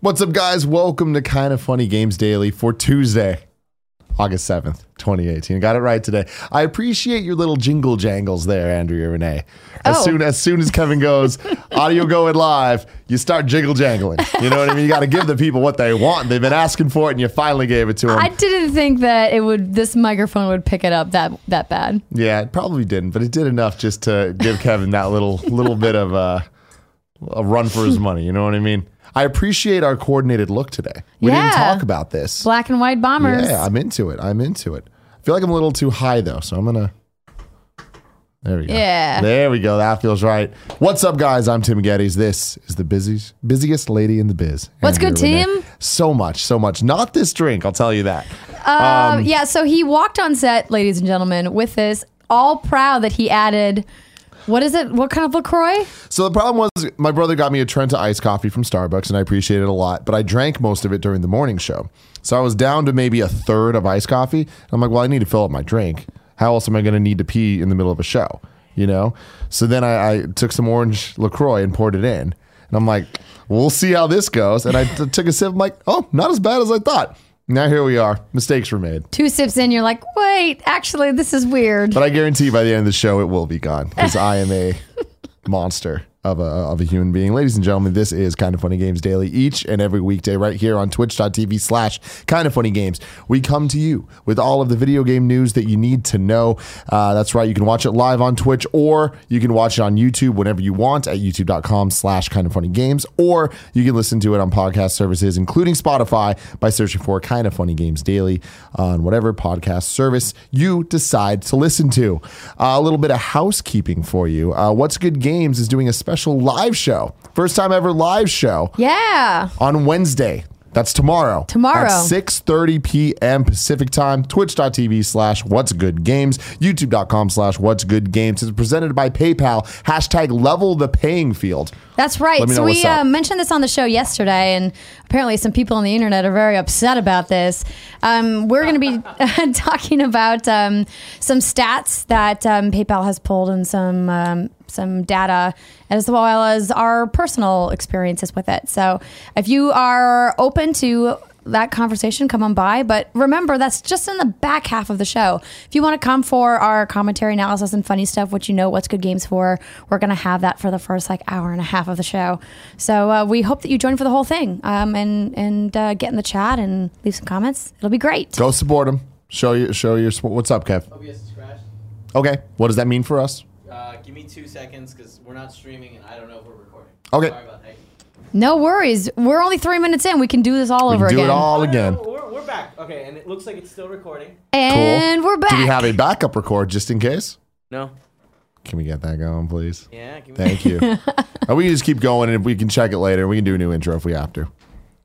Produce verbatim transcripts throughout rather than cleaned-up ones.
What's up, guys? Welcome to Kind of Funny Games Daily for Tuesday, August seventh, twenty eighteen. Got it right today. I appreciate your little jingle jangles there, Andrea Renee. As Oh. soon as soon as Kevin goes, audio going live, you start jingle jangling. You know what I mean? You got to give the people what they want. They've been asking for it, and you finally gave it to them. I didn't think that it would. This microphone would pick it up that that bad. Yeah, it probably didn't, but it did enough just to give Kevin that little little bit of uh, a run for his money. You know what I mean? I appreciate our coordinated look today. We Yeah. didn't talk about this. Black and white bombers. Yeah, I'm into it. I'm into it. I feel like I'm a little too high though, so I'm gonna. There we go. Yeah. There we go. That feels right. What's up, guys? I'm Tim Geddes. This is the busiest busiest lady in the biz. What's good, Andrea Renee. Tim? So much, so much. Not this drink, I'll tell you that. Um, yeah. So he walked on set, ladies and gentlemen, with this, all proud that he added. What is it? What kind of LaCroix? So the problem was my brother got me a Trenta iced coffee from Starbucks, and I appreciate it a lot, but I drank most of it during the morning show. So I was down to maybe a third of iced coffee. I'm like, well, I need to fill up my drink. How else am I going to need to pee in the middle of a show? You know? So then I, I took some orange LaCroix and poured it in. And I'm like, we'll see how this goes. And I t- took a sip. I'm like, oh, not as bad as I thought. Now here we are. Mistakes were made. Two sips in, you're like, wait, actually, this is weird. But I guarantee by the end of the show, it will be gone because I am a monster of a, of a human being. Ladies and gentlemen, this is Kind of Funny Games Daily each and every weekday right here on twitch.tv slash Kind of Funny Games. We come to you with all of the video game news that you need to know. Uh, that's right. You can watch it live on Twitch, or you can watch it on YouTube whenever you want at youtube.com slash Kind of Funny Games, or you can listen to it on podcast services, including Spotify, by searching for Kind of Funny Games Daily on whatever podcast service you decide to listen to. Uh, a little bit of housekeeping for you. Uh, What's Good Games is doing a special live show. First time ever live show Yeah. on Wednesday. That's tomorrow. Tomorrow. At six thirty p.m. Pacific time. Twitch.tv slash What's Good Games. YouTube.com slash What's Good Games. It's presented by PayPal. Hashtag level the paying field. That's right. Let me know So what's we uh, up. mentioned this on the show yesterday, and apparently some people on the internet are very upset about this. Um, we're going to be talking about um, some stats that um, PayPal has pulled and some um, some data, as well as our personal experiences with it. So if you are open to that conversation, come on by. But remember, that's just in the back half of the show. If you want to come for our commentary, analysis, and funny stuff, which you know What's Good Games for, we're going to have that for the first like hour and a half of the show. So uh, we hope that you join for the whole thing um, and and uh, get in the chat and leave some comments. It'll be great. Go support them. Show you, show your support. What's up, Kev? O B S is crashed. Okay. What does that mean for us? Uh, give me two seconds because we're not streaming and I don't know if we're recording. Okay. Sorry about that. No worries. We're only three minutes in. We can do this all We over can do again. it all Oh, no, again. no, we're, we're back. Okay, and it looks like it's still recording. And we're back. Do we have a backup record just in case? No. Can we get that going, please? Yeah. Give me Thank you. And we can just keep going, and if we can check it later, we can do a new intro if we have to.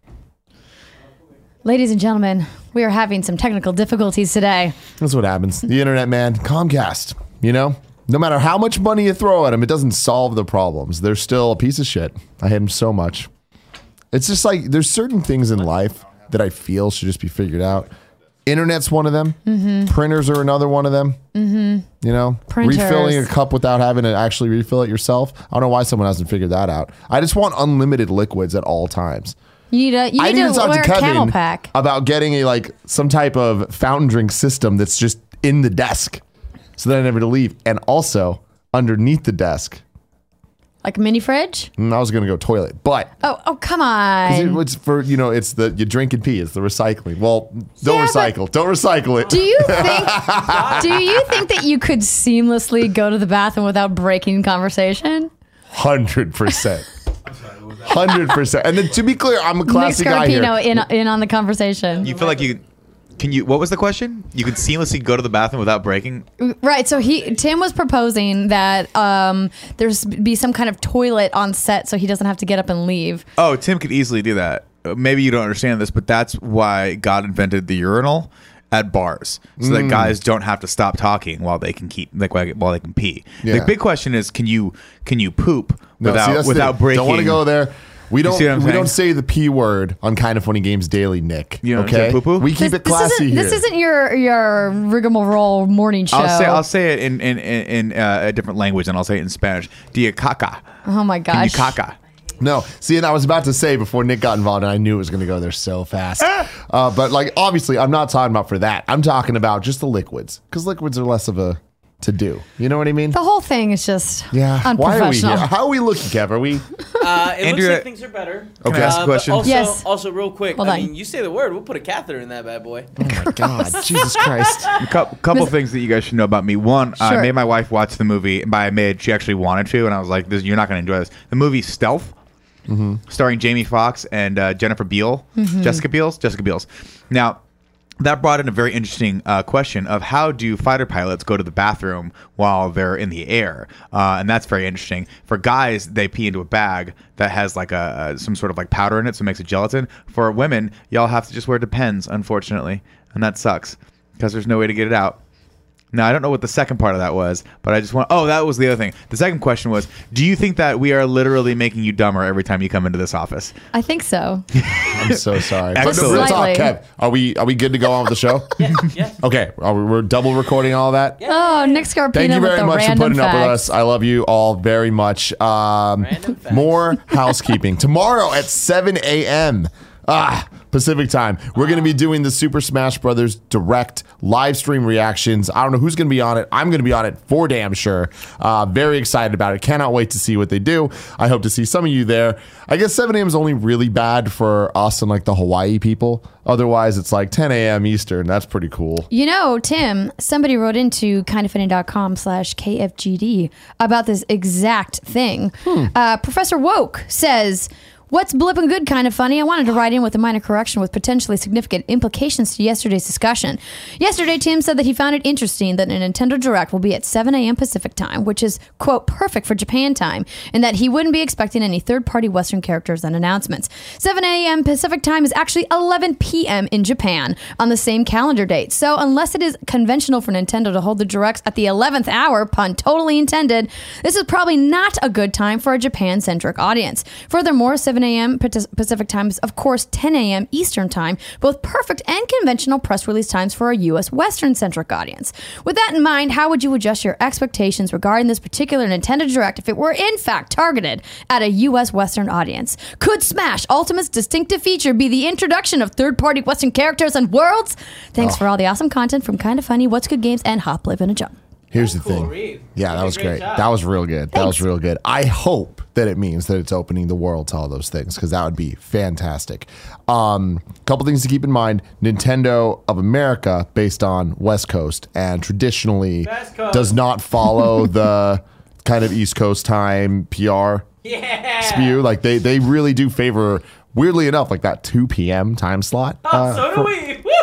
Ladies and gentlemen, we are having some technical difficulties today. That's what happens. The internet, man. Comcast, you know? No matter how much money you throw at them, it doesn't solve the problems. They're still a piece of shit. I hate them so much. It's just like, there's certain things in life that I feel should just be figured out. Internet's one of them. Mm-hmm. Printers are another one of them. Mm-hmm. You know? Printers. Refilling a cup without having to actually refill it yourself. I don't know why someone hasn't figured that out. I just want unlimited liquids at all times. You need to, you I need need to to talk wear to a camel Kevin pack. about getting a like some type of fountain drink system that's just in the desk, so that I never to leave, and also underneath the desk. Like a mini fridge? And I was gonna go toilet, but Oh, oh, come on. it- it's for you know it's the you drink and pee. It's the recycling. Well, don't Yeah, but- recycle. Don't recycle it. Do you think? do you think that you could seamlessly go to the bathroom without breaking conversation? Hundred percent. Hundred percent. And then to be clear, I'm a Nick classy guy here. Scarpino in in on the conversation. You feel like you can you what was the question? You could seamlessly go to the bathroom without breaking? Right. So he Tim was proposing that um, there's be some kind of toilet on set, so he doesn't have to get up and leave. Oh, Tim could easily do that. Uh, Maybe you don't understand this, but that's why God invented the urinal at bars, so that guys don't have to stop talking while they can keep like while while they can pee. Yeah. The big question is, can you can you poop No, see, without that's the without thing. breaking? Don't want to go there. We don't. see what I'm We saying? don't say the p word on Kind of Funny Games Daily, Nick. You don't okay. say poo-poo? We keep This, it classy this isn't, here. This isn't your your rigmarole morning show. I'll say I'll say it in in in, in uh, a different language, and I'll say it in Spanish. Dia caca. oh my Can you gosh. caca? No, see, and I was about to say before Nick got involved, and I knew it was going to go there so fast. Uh, but like, obviously, I'm not talking about for that. I'm talking about just the liquids, because liquids are less of a to do. You know what I mean? The whole thing is just Yeah. Why are we unprofessional. here? How are we looking, Kev? Are we? Uh, it Andrea- looks like things are better. Okay. Can I ask a Uh, but question? Also, Yes. also, real quick, Hold I on. mean, you say the word, we'll put a catheter in that bad boy. Oh my God, Jesus Christ! A couple, couple things that you guys should know about me. One, I Sure. made my wife watch the movie, and by I made, she actually wanted to, and I was like, this, "You're not going to enjoy this." The movie Stealth, starring Jamie Foxx and uh, Jennifer Biel, Jessica Biel, Jessica Biel's. Now, that brought in a very interesting uh, question of how do fighter pilots go to the bathroom while they're in the air, uh, and that's very interesting. For guys, they pee into a bag that has like a, a some sort of like powder in it, so it makes it gelatin. For women, y'all have to just wear Depends, unfortunately, and that sucks because there's no way to get it out. Now, I don't know what the second part of that was, but I just want... Oh, that was the other thing. The second question was, do you think that we are literally making you dumber every time you come into this office? I think so. I'm so sorry. But Excellent. real talk, Slightly. Kev, are we are we good to go on with the show? Yeah, yeah. Okay, are we, we're double recording all that. Oh, Nick Scarpino Thank you with very the much for random putting up with facts. us. I love you all very much. Um, Random facts. more housekeeping. Tomorrow at seven a.m. Ah, Pacific time. We're going to be doing the Super Smash Brothers direct live stream reactions. I don't know who's going to be on it. I'm going to be on it for damn sure. Uh, very excited about it. Cannot wait to see what they do. I hope to see some of you there. I guess seven a.m. is only really bad for us and like the Hawaii people. Otherwise, it's like ten a.m. Eastern. That's pretty cool. You know, Tim, somebody wrote into kindoffunny.com slash KFGD about this exact thing. Uh, Professor Woke says, "What's blipping good, kind of funny? I wanted to write in with a minor correction with potentially significant implications to yesterday's discussion. Yesterday, Tim said that he found it interesting that a Nintendo Direct will be at seven a.m. Pacific time, which is, quote, perfect for Japan time, and that he wouldn't be expecting any third-party Western characters and announcements. seven a.m. Pacific time is actually eleven p.m. in Japan on the same calendar date. So unless it is conventional for Nintendo to hold the Directs at the eleventh hour, pun totally intended, this is probably not a good time for a Japan-centric audience. Furthermore, seven a.m. Pacific time is, of course, ten a.m. Eastern time, both perfect and conventional press release times for a U S Western-centric audience. With that in mind, how would you adjust your expectations regarding this particular Nintendo Direct if it were in fact targeted at a U S Western audience? Could Smash Ultimate's distinctive feature be the introduction of third-party Western characters and worlds? Thanks for all the awesome content from Kinda Funny, What's Good Games, and Hop Live in a Jump." Here's the Cool thing. read. Yeah, You that did was a great great. job. That was real good. That was Thanks. real good. I hope that it means that it's opening the world to all those things because that would be fantastic. Um, couple things to keep in mind. Nintendo of America, based on West Coast, and traditionally West Coast. does not follow the kind of East Coast time P R Yeah. spew. Like they, they really do favor, weirdly enough, like that two p.m. time slot. Oh, Uh, so do we. Woo!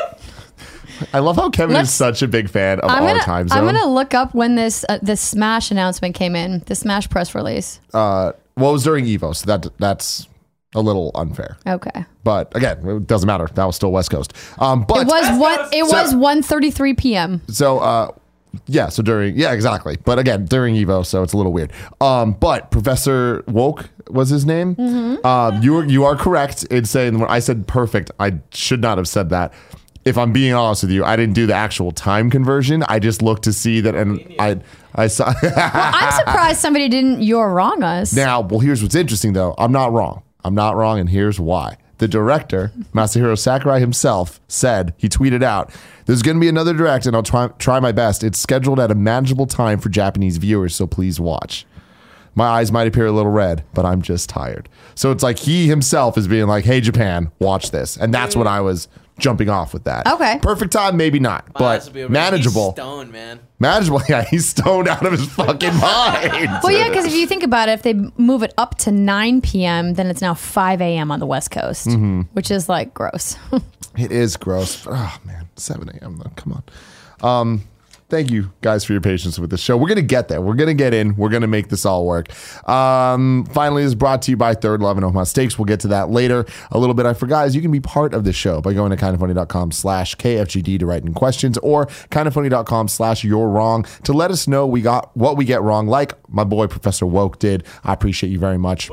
I love how Kevin Let's- is such a big fan of I'm our gonna, time zone. I'm gonna look up when this uh, this Smash announcement came in, the Smash press release. uh, well, it was during Evo, so that that's a little unfair. Okay. But again, it doesn't matter. That was still West Coast. Um, but It was what it So- was one thirty-three p.m. so uh, yeah. So during yeah, exactly. But again, during Evo, so it's a little weird. Um, but Professor Woke was his name. Um, you are you are correct in saying when I said perfect, I should not have said that. If I'm being honest with you, I didn't do the actual time conversion. I just looked to see that, and I I saw. I'm surprised somebody didn't "you're wrong" us. Now, well, here's what's interesting, though. I'm not wrong. I'm not wrong, and here's why. The director, Masahiro Sakurai himself, said, he tweeted out, "There's going to be another direct, and I'll try, try my best. It's scheduled at a manageable time for Japanese viewers, so please watch. My eyes might appear a little red, but I'm just tired." So it's like he himself is being like, "Hey, Japan, watch this." And that's what I was jumping off with that. Okay. Perfect time, maybe not, My eyes will be but open. manageable. He's stoned, man. Manageable. Yeah, he's stoned out of his fucking mind. Well, yeah, because if you think about it, if they move it up to nine p.m., then it's now five a.m. on the West Coast, Mm-hmm. which is like gross. It is gross. But, oh, man. seven a.m. though. Come on. Um, thank you guys for your patience with the show. We're going to get there. We're going to get in. We're going to make this all work. Um, finally, this is brought to you by Third Love and Omaha Steaks. We'll get to that later a little bit. I forgot is you can be part of the show by going to kindoffunny.com slash KFGD to write in questions or kindoffunny.com slash you're wrong to let us know we got what we get wrong, like my boy Professor Woke did. I appreciate you very much.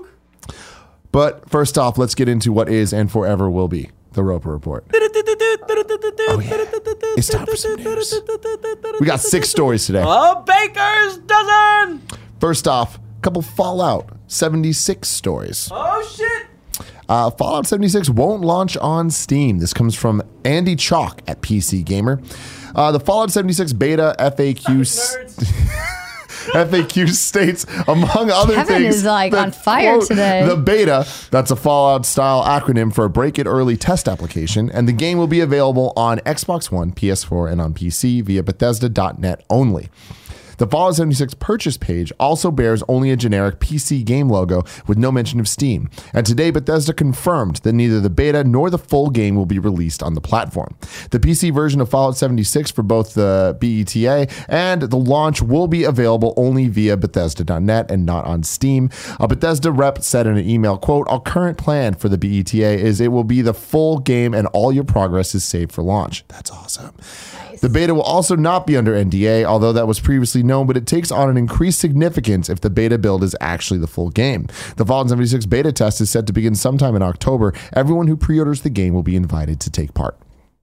But first off, let's get into what is and forever will be the Roper Report. Oh, yeah. It's time for some news. We got six stories today. A baker's dozen. First off, a couple Fallout seventy-six stories. Oh shit! Uh, Fallout seventy-six won't launch on Steam. This comes from Andy Chalk at P C Gamer. Uh, the Fallout seventy-six beta F A Q F A Q states, among other Kevin things, is, like, that, on fire quote, today. The beta, that's a Fallout-style acronym for a break-it-early test application, and the game will be available on Xbox One, P S four, and on P C via Bethesda dot net only. The Fallout seventy-six purchase page also bears only a generic P C game logo with no mention of Steam. And today, Bethesda confirmed that neither the beta nor the full game will be released on the platform. The P C version of Fallout seventy-six for both the B E T A and the launch will be available only via Bethesda dot net and not on Steam. A Bethesda rep said in an email, quote, "Our current plan for the B E T A is it will be the full game and all your progress is saved for launch." That's awesome. The beta will also not be under N D A, although that was previously known, but it takes on an increased significance if the beta build is actually the full game. The Fallout seventy-six beta test is set to begin sometime in October. Everyone who pre-orders the game will be invited to take part.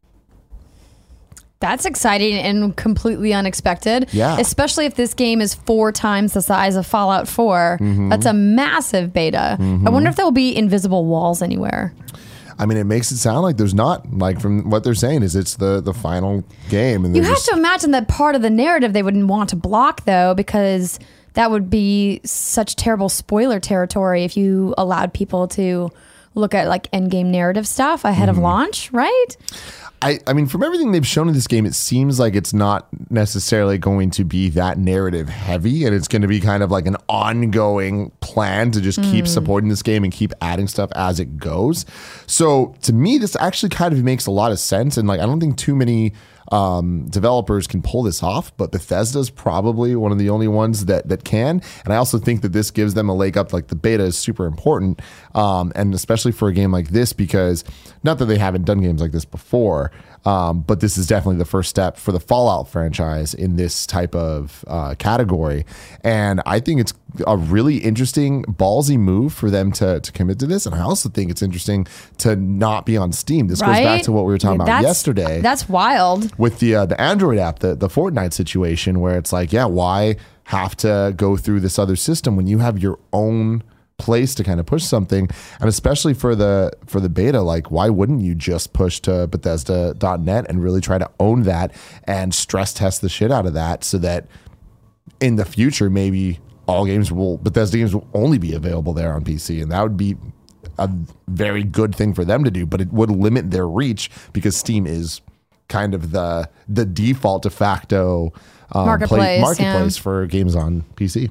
That's exciting and completely unexpected. Yeah. Especially if this game is four times the size of Fallout four. Mm-hmm. That's a massive beta. Mm-hmm. I wonder if there will be invisible walls anywhere. I mean, it makes it sound like there's not. Like, from what they're saying is it's the, the final game. And You they're have just, to imagine that part of the narrative they wouldn't want to block, though, because that would be such terrible spoiler territory if you allowed people to look at like endgame narrative stuff ahead Mm-hmm. of launch, right? I, I mean, from everything they've shown in this game, it seems like it's not necessarily going to be that narrative heavy, and it's going to be kind of like an ongoing plan to just keep supporting this game and keep adding stuff as it goes. So to me, this actually kind of makes a lot of sense, and like I don't think too many um, developers can pull this off, but Bethesda's probably one of the only ones that that can. And I also think that this gives them a leg up. Like the beta is super important, um, and especially for a game like this, because not that they haven't done games like this before, um, but this is definitely the first step for the Fallout franchise in this type of uh, category. And I think it's a really interesting, ballsy move for them to to commit to this. And I also think it's interesting to not be on Steam. This Right? goes back to what we were talking Yeah, about that's- yesterday That's wild. with the uh, the Android app, the the Fortnite situation, where it's like, yeah, why have to go through this other system when you have your own place to kind of push something? And especially for the for the beta, like why wouldn't you just push to Bethesda dot net and really try to own that and stress test the shit out of that, so that in the future maybe all games will Bethesda games will only be available there on P C, and that would be a very good thing for them to do, but it would limit their reach because Steam is kind of the the default de facto um, Marketplace, play, marketplace yeah. for games on P C.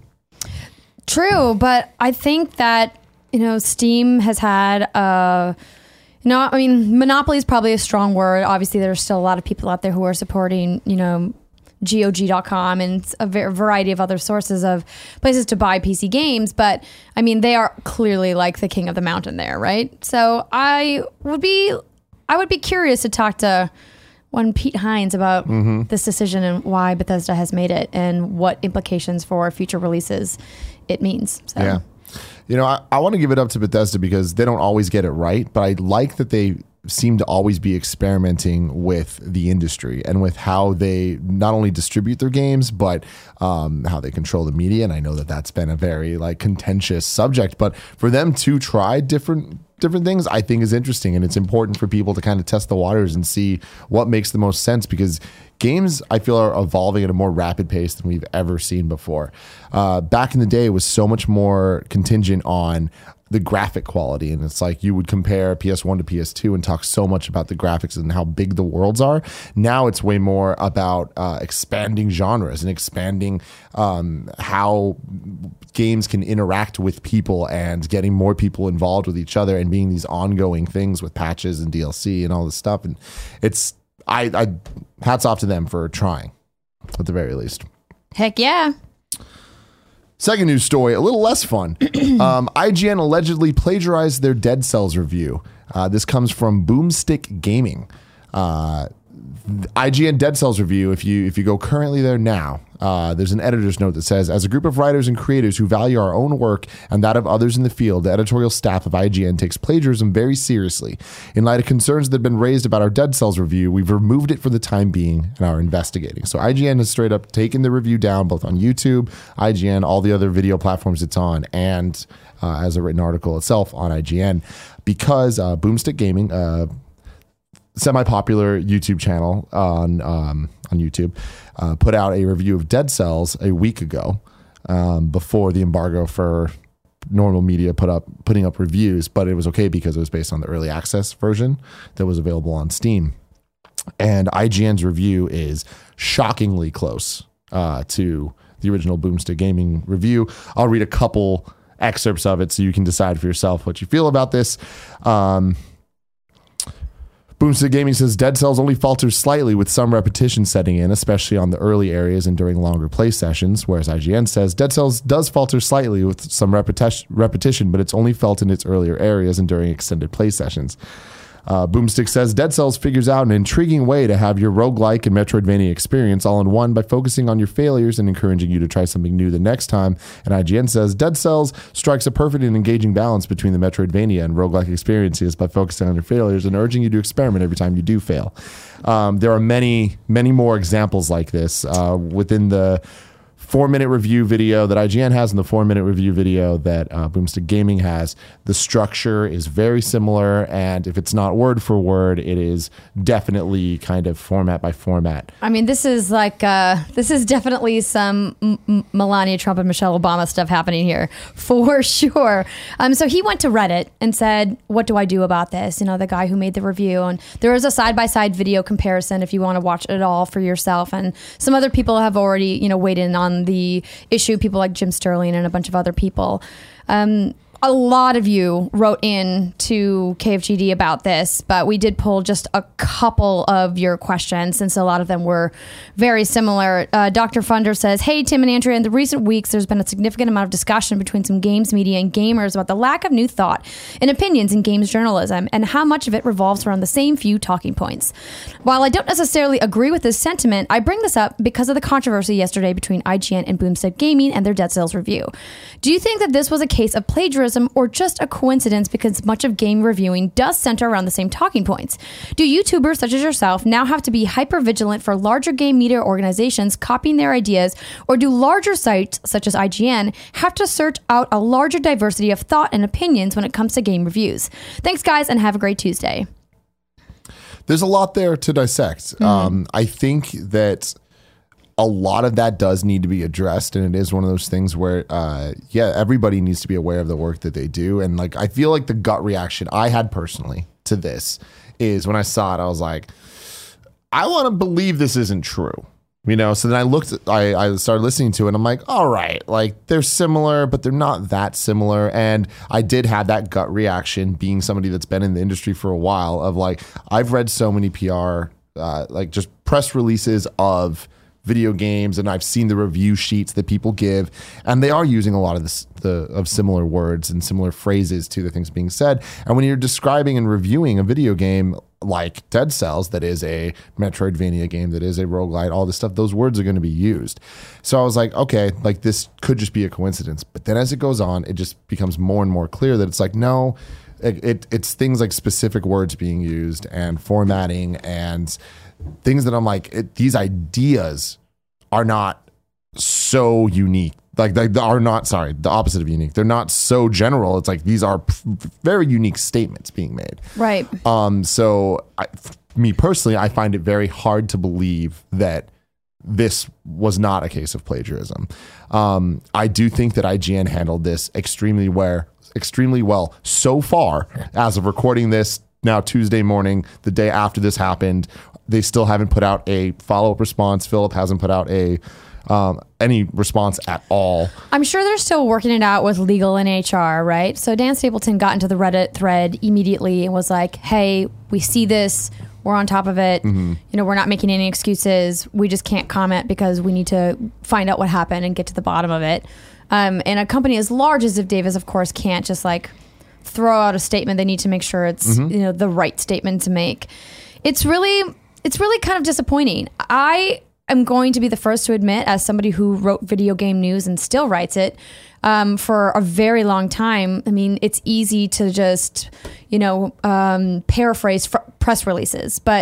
True, but I think that, you know, Steam has had a, you know, I mean, monopoly is probably a strong word. Obviously, there's still a lot of people out there who are supporting, you know, G O G dot com and a ver- variety of other sources of places to buy P C games. But I mean, they are clearly like the king of the mountain there, right? So I would be, I would be curious to talk to one Pete Hines about Mm-hmm. this decision and why Bethesda has made it and what implications for future releases it means. So. Yeah. You know, I, I want to give it up to Bethesda because they don't always get it right, but I like that they seem to always be experimenting with the industry and with how they not only distribute their games, but um, how they control the media. And I know that that's been a very like contentious subject, but for them to try different different things, I think is interesting. And it's important for people to kind of test the waters and see what makes the most sense, because games, I feel, are evolving at a more rapid pace than we've ever seen before. Uh, back in the day, it was so much more contingent on the graphic quality. And it's like you would compare P S one to P S two and talk so much about the graphics and how big the worlds are. Now it's way more about uh, expanding genres and expanding um, how games can interact with people and getting more people involved with each other and being these ongoing things with patches and D L C and all this stuff. And it's, I, I hats off to them for trying, at the very least. Heck yeah. Second news story, a little less fun. um, I G N allegedly plagiarized their Dead Cells review. Uh, this comes from Boomstick Gaming. Uh, I G N Dead Cells review, if you if you go currently there now, uh, there's an editor's note that says, as a group of writers and creators who value our own work and that of others in the field, the editorial staff of I G N takes plagiarism very seriously. In light of concerns that have been raised about our Dead Cells review, we've removed it for the time being and are investigating. So I G N has straight up taken the review down, both on YouTube, I G N, all the other video platforms it's on, and uh, as a written article itself on I G N, because uh, Boomstick Gaming, uh, semi-popular YouTube channel on um, on YouTube, uh, put out a review of Dead Cells a week ago, um, before the embargo for normal media put up putting up reviews, but it was okay because it was based on the early access version that was available on Steam. And I G N's review is shockingly close uh, to the original Boomstick Gaming review. I'll read a couple excerpts of it so you can decide for yourself what you feel about this. Um, Boomstick Gaming says Dead Cells only falters slightly with some repetition setting in, especially on the early areas and during longer play sessions, whereas I G N says Dead Cells does falter slightly with some repeti- repetition, but it's only felt in its earlier areas and during extended play sessions. Uh, Boomstick says Dead Cells figures out an intriguing way to have your roguelike and Metroidvania experience all in one by focusing on your failures and encouraging you to try something new the next time. And I G N says Dead Cells strikes a perfect and engaging balance between the Metroidvania and roguelike experiences by focusing on your failures and urging you to experiment every time you do fail. Um, there are many, many more examples like this uh, within the four-minute review video that I G N has and the four-minute review video that uh, Boomstick Gaming has. The structure is very similar, and if it's not word for word, it is definitely kind of format by format. I mean, this is like, uh, this is definitely some M- M- Melania Trump and Michelle Obama stuff happening here, for sure. Um, so he went to Reddit and said, what do I do about this? You know, the guy who made the review. And there is a side-by-side video comparison if you want to watch it all for yourself. And some other people have already, you know, weighed in on the issue, people like Jim Sterling and a bunch of other people. Um, a lot of you wrote in to K F G D about this, but we did pull just a couple of your questions since a lot of them were very similar. Uh, Doctor Funder says, hey, Tim and Andrea, in the recent weeks, there's been a significant amount of discussion between some games media and gamers about the lack of new thought and opinions in games journalism and how much of it revolves around the same few talking points. While I don't necessarily agree with this sentiment, I bring this up because of the controversy yesterday between I G N and Boomstick Gaming and their Dead Cells review. Do you think that this was a case of plagiarism or just a coincidence because much of game reviewing does center around the same talking points? Do YouTubers such as yourself now have to be hyper vigilant for larger game media organizations copying their ideas, or do larger sites such as I G N have to search out a larger diversity of thought and opinions when it comes to game reviews? Thanks, guys, and have a great Tuesday. There's a lot there to dissect. Mm-hmm. Um, I think that a lot of that does need to be addressed, and it is one of those things where, uh, yeah, everybody needs to be aware of the work that they do. And like, I feel like the gut reaction I had personally to this is when I saw it, I was like, I want to believe this isn't true, you know? So then I looked, at, I, I started listening to it, and I'm like, all right, like they're similar, but they're not that similar. And I did have that gut reaction, being somebody that's been in the industry for a while, of like, I've read so many P R, uh, like just press releases of video games, and I've seen the review sheets that people give, and they are using a lot of this, the of similar words and similar phrases to the things being said. And when you're describing and reviewing a video game like Dead Cells, that is a Metroidvania game, that is a roguelite, all this stuff, those words are going to be used. So I was like, okay, like this could just be a coincidence. But then as it goes on, it just becomes more and more clear that it's like, no, it, it it's things like specific words being used and formatting and things that I'm like, it, these ideas are not so unique. Like they are not, sorry, the opposite of unique. They're not so general. It's like these are p- very unique statements being made. Right. Um. So I, me personally, I find it very hard to believe that this was not a case of plagiarism. Um. I do think that I G N handled this extremely well, extremely well so far as of recording this now Tuesday morning, the day after this happened. They still haven't put out a follow-up response. Philip hasn't put out a um, any response at all. I'm sure they're still working it out with legal and H R, right? So Dan Stapleton got into the Reddit thread immediately and was like, hey, we see this. We're on top of it. Mm-hmm. You know, we're not making any excuses. We just can't comment because we need to find out what happened and get to the bottom of it. Um, and a company as large as Ziff Davis, of course, can't just like throw out a statement. They need to make sure it's, mm-hmm. you know, the right statement to make. It's really... It's really kind of disappointing. I am going to be the first to admit, as somebody who wrote video game news and still writes it um, for a very long time, I mean, it's easy to just, you know, um, paraphrase fr- press releases. But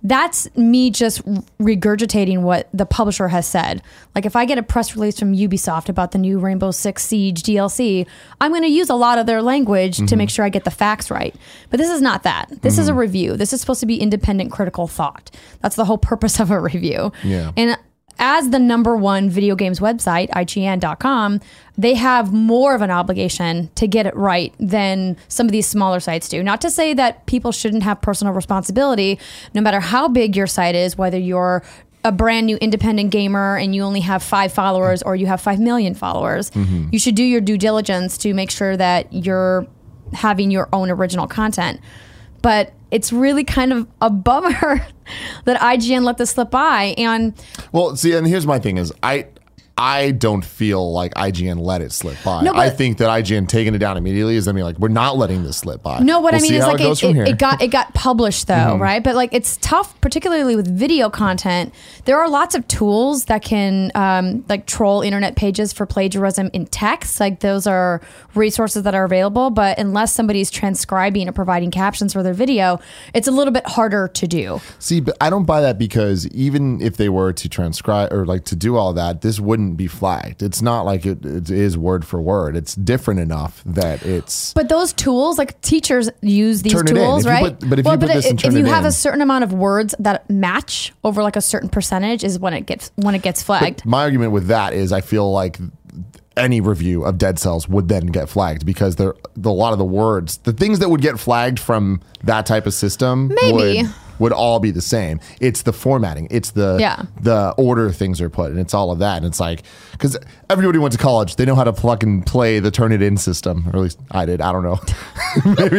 that's me just regurgitating what the publisher has said. Like if I get a press release from Ubisoft about the new Rainbow Six Siege D L C, I'm going to use a lot of their language mm-hmm. to make sure I get the facts right. But this is not that. This mm-hmm. is a review. This is supposed to be independent critical thought. That's the whole purpose of a review. Yeah. And as the number one video games website, I G N dot com, they have more of an obligation to get it right than some of these smaller sites do. Not to say that people shouldn't have personal responsibility, no matter how big your site is, whether you're a brand new independent gamer and you only have five followers or you have five million followers. Mm-hmm. You should do your due diligence to make sure that you're having your own original content. But it's really kind of a bummer that I G N let this slip by. And well, see, and here's my thing is I I don't feel like I G N let it slip by. No, but I think that I G N taking it down immediately is I mean like we're not letting this slip by. No, what we'll I mean see is how like it, goes it, from it, here. it got it got published though, mm-hmm. right? But like it's tough, particularly with video content. There are lots of tools that can um, like troll internet pages for plagiarism in text. Like those are resources that are available. But unless somebody's transcribing or providing captions for their video, it's a little bit harder to do. See, but I don't buy that because even if they were to transcribe or like to do all that, this wouldn't be flagged. It's not like it, it is word for word. It's different enough that it's. But those tools, like teachers use these turn it tools, in. If you right? put- but if well, you put but this it- and turn if you it have in- a certain amount of words that match over like a certain percentage, is when it gets when it gets flagged. But my argument with that is I feel like any review of Dead Cells would then get flagged because there the, a lot of the words, the things that would get flagged from that type of system Maybe. would would all be the same. It's the formatting. It's the Yeah. the order things are put, and it's all of that. And it's like, because everybody went to college, they know how to fucking play the turn it in system, or at least I did. I don't know. Maybe.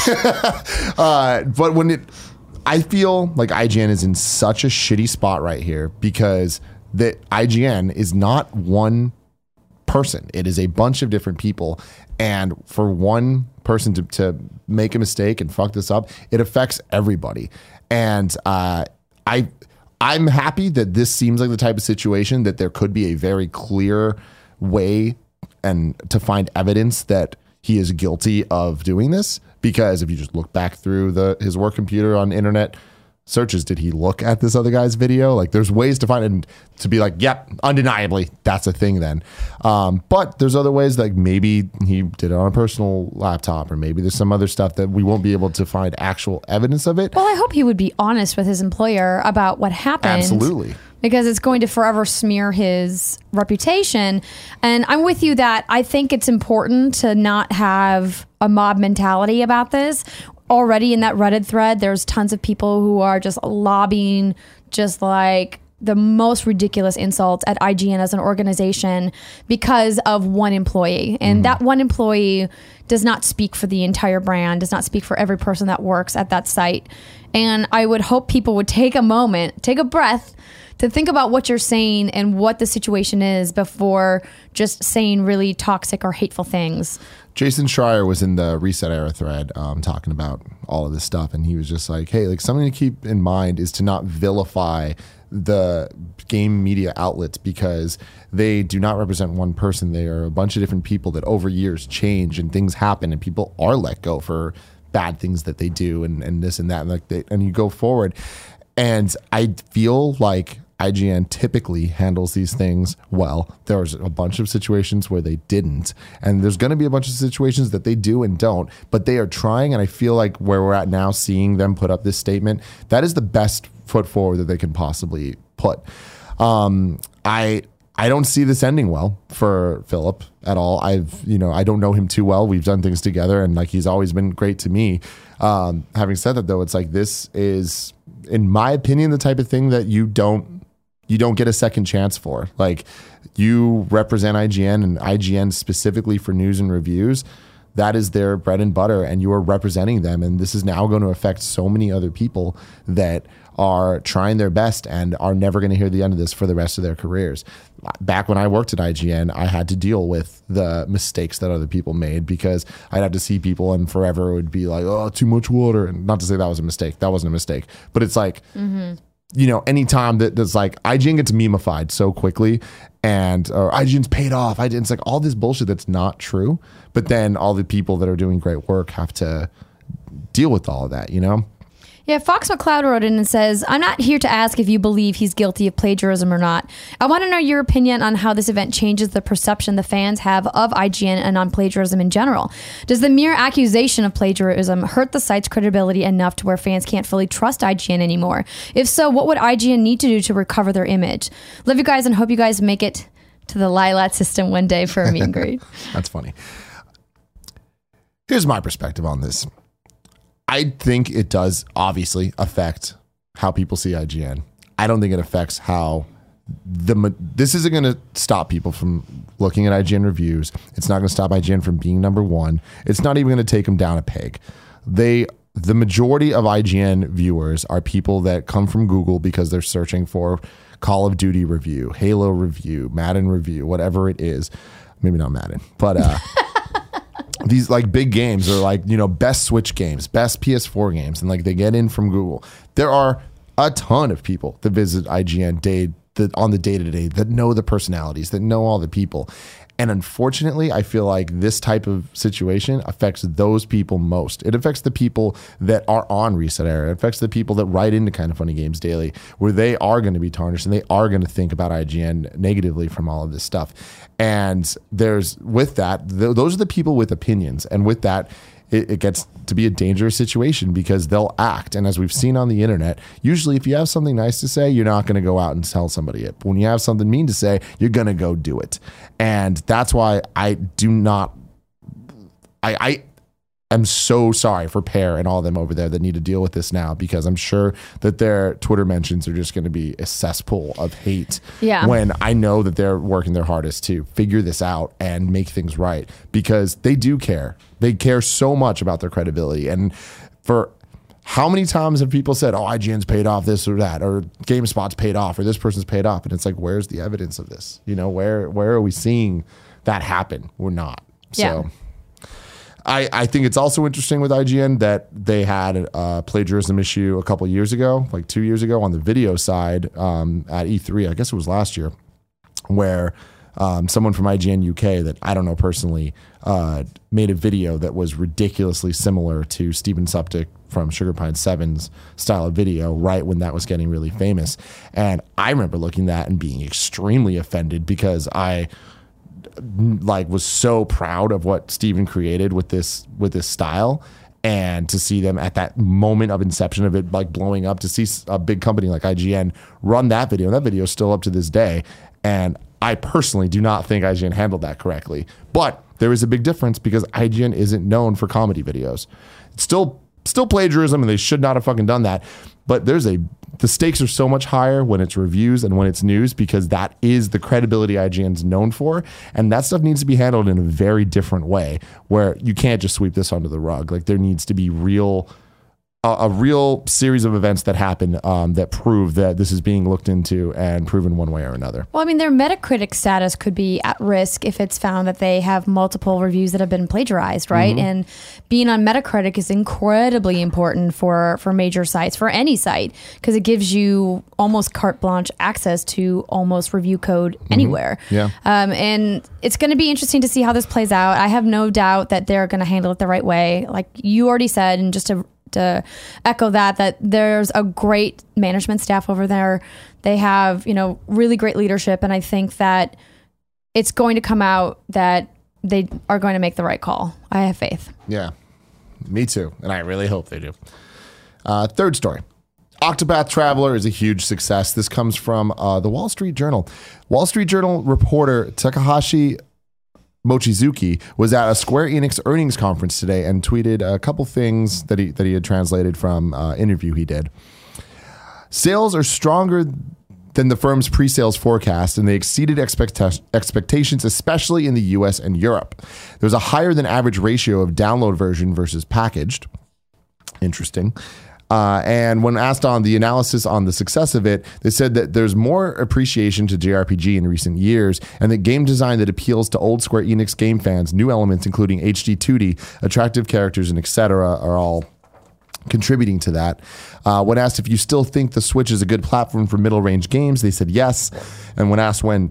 uh, but when it, I feel like I G N is in such a shitty spot right here because that I G N is not one person. It is a bunch of different people. And for one person to, to make a mistake and fuck this up, it affects everybody. And uh, I, I'm happy that this seems like the type of situation that there could be a very clear way and to find evidence that he is guilty of doing this. Because if you just look back through the his work computer on internet searches, did he look at this other guy's video? Like there's ways to find it and to be like, yep, undeniably that's a thing then. Um, but there's other ways, like maybe he did it on a personal laptop, or maybe there's some other stuff that we won't be able to find actual evidence of it. Well, I hope he would be honest with his employer about what happened. Absolutely. Because it's going to forever smear his reputation. And I'm with you that I think it's important to not have a mob mentality about this. Already in that Reddit thread, there's tons of people who are just lobbying just like the most ridiculous insults at I G N as an organization because of one employee. And mm. that one employee does not speak for the entire brand, does not speak for every person that works at that site. And I would hope people would take a moment, take a breath, to think about what you're saying and what the situation is before just saying really toxic or hateful things. Jason Schreier was in the Reset Era thread um, talking about all of this stuff, and he was just like, hey, like something to keep in mind is to not vilify the game media outlets because they do not represent one person. They are a bunch of different people that over years change and things happen and people are let go for bad things that they do and, and this and that. And, like they, and you go forward. And I feel like I G N typically handles these things well. There's a bunch of situations where they didn't, and there's going to be a bunch of situations that they do and don't, but they are trying. And I feel like where we're at now, seeing them put up this statement, that is the best foot forward that they can possibly put. Um, I I don't see this ending well for Philip at all. I've you know I don't know him too well. We've done things together, and like he's always been great to me. Um, having said that, though, it's like this is, in my opinion, the type of thing that you don't. You don't get a second chance for. Like, you represent I G N, and I G N specifically for news and reviews. That is their bread and butter, and you are representing them. And this is now going to affect so many other people that are trying their best and are never going to hear the end of this for the rest of their careers. Back when I worked at I G N, I had to deal with the mistakes that other people made because I'd have to see people and forever it would be like, oh, too much water. And not to say that was a mistake. That wasn't a mistake. But it's like... Mm-hmm. You know, anytime that there's like I G N gets memeified so quickly and or I G N's paid off, I G N's like all this bullshit that's not true. But then all the people that are doing great work have to deal with all of that, you know? Yeah, Fox McCloud wrote in and says, I'm not here to ask if you believe he's guilty of plagiarism or not. I want to know your opinion on how this event changes the perception the fans have of I G N and on plagiarism in general. Does the mere accusation of plagiarism hurt the site's credibility enough to where fans can't fully trust I G N anymore? If so, what would I G N need to do to recover their image? Love you guys and hope you guys make it to the Lilat system one day for a meet and greet. That's funny. Here's my perspective on this. I think it does obviously affect how people see I G N. I don't think it affects how the this isn't going to stop people from looking at I G N reviews. It's not going to stop I G N from being number one. It's not even going to take them down a peg. They the majority of I G N viewers are people that come from Google because they're searching for Call of Duty review, Halo review, Madden review, whatever it is. Maybe not Madden, but uh these like big games are like, you know, best Switch games, best P S four games. And like they get in from Google. There are a ton of people that visit I G N day that on the day to day that know the personalities, that know all the people. And unfortunately, I feel like this type of situation affects those people most. It affects the people that are on Reset Era. It affects the people that write into Kind of Funny Games Daily, where they are going to be tarnished and they are going to think about I G N negatively from all of this stuff. And there's with that, th- those are the people with opinions. And with that, it, it gets to be a dangerous situation because they'll act. And as we've seen on the internet, usually if you have something nice to say, you're not going to go out and tell somebody it. But when you have something mean to say, you're going to go do it. And that's why I do not, I, I am so sorry for Pear and all of them over there that need to deal with this now, because I'm sure that their Twitter mentions are just going to be a cesspool of hate. Yeah. When I know that they're working their hardest to figure this out and make things right, because they do care. They care so much about their credibility. And for how many times have people said, oh, I G N's paid off this or that, or GameSpot's paid off, or this person's paid off? And it's like, where's the evidence of this? You know, where where are we seeing that happen? We're not. Yeah. So I, I think it's also interesting with I G N that they had a plagiarism issue a couple years ago, like two years ago on the video side um, at E three. I guess it was last year, where um, someone from I G N U K that I don't know personally uh, made a video that was ridiculously similar to Steven Suptic from Sugar Pine seven's style of video right when that was getting really famous. And I remember looking at that and being extremely offended because I like was so proud of what Steven created with this with this style, and to see them at that moment of inception of it like blowing up, to see a big company like I G N run that video, and that video is still up to this day. And I personally do not think I G N handled that correctly, but there is a big difference because I G N isn't known for comedy videos. It's still still plagiarism, and they should not have fucking done that. But there's a the stakes are so much higher when it's reviews and when it's news, because that is the credibility I G N's known for, and that stuff needs to be handled in a very different way, where you can't just sweep this under the rug. Like there needs to be real a, a real series of events that happen um, that prove that this is being looked into and proven one way or another. Well, I mean, their Metacritic status could be at risk if it's found that they have multiple reviews that have been plagiarized, right? Mm-hmm. And being on Metacritic is incredibly important for, for major sites, for any site, because it gives you almost carte blanche access to almost review code mm-hmm. anywhere. Yeah. Um, and it's going to be interesting to see how this plays out. I have no doubt that they're going to handle it the right way. Like you already said, and just to to echo that, that there's a great management staff over there. They have, you know, really great leadership. And I think that it's going to come out that they are going to make the right call. I have faith. Yeah, me too. And I really hope they do. Uh, third story. Octopath Traveler is a huge success. This comes from uh, the Wall Street Journal. Wall Street Journal reporter Takahashi Mochizuki was at a Square Enix earnings conference today and tweeted a couple things that he that he had translated from an uh, interview he did. Sales are stronger than the firm's pre-sales forecast, and they exceeded expect- expectations, especially in the U S and Europe. There's a higher than average ratio of download version versus packaged. Interesting. Uh, and when asked on the analysis on the success of it, they said that there's more appreciation to J R P G in recent years, and that game design that appeals to old Square Enix game fans, new elements including H D two D, attractive characters, and et cetera are all contributing to that. Uh, when asked if you still think the Switch is a good platform for middle range games, they said yes. And when asked when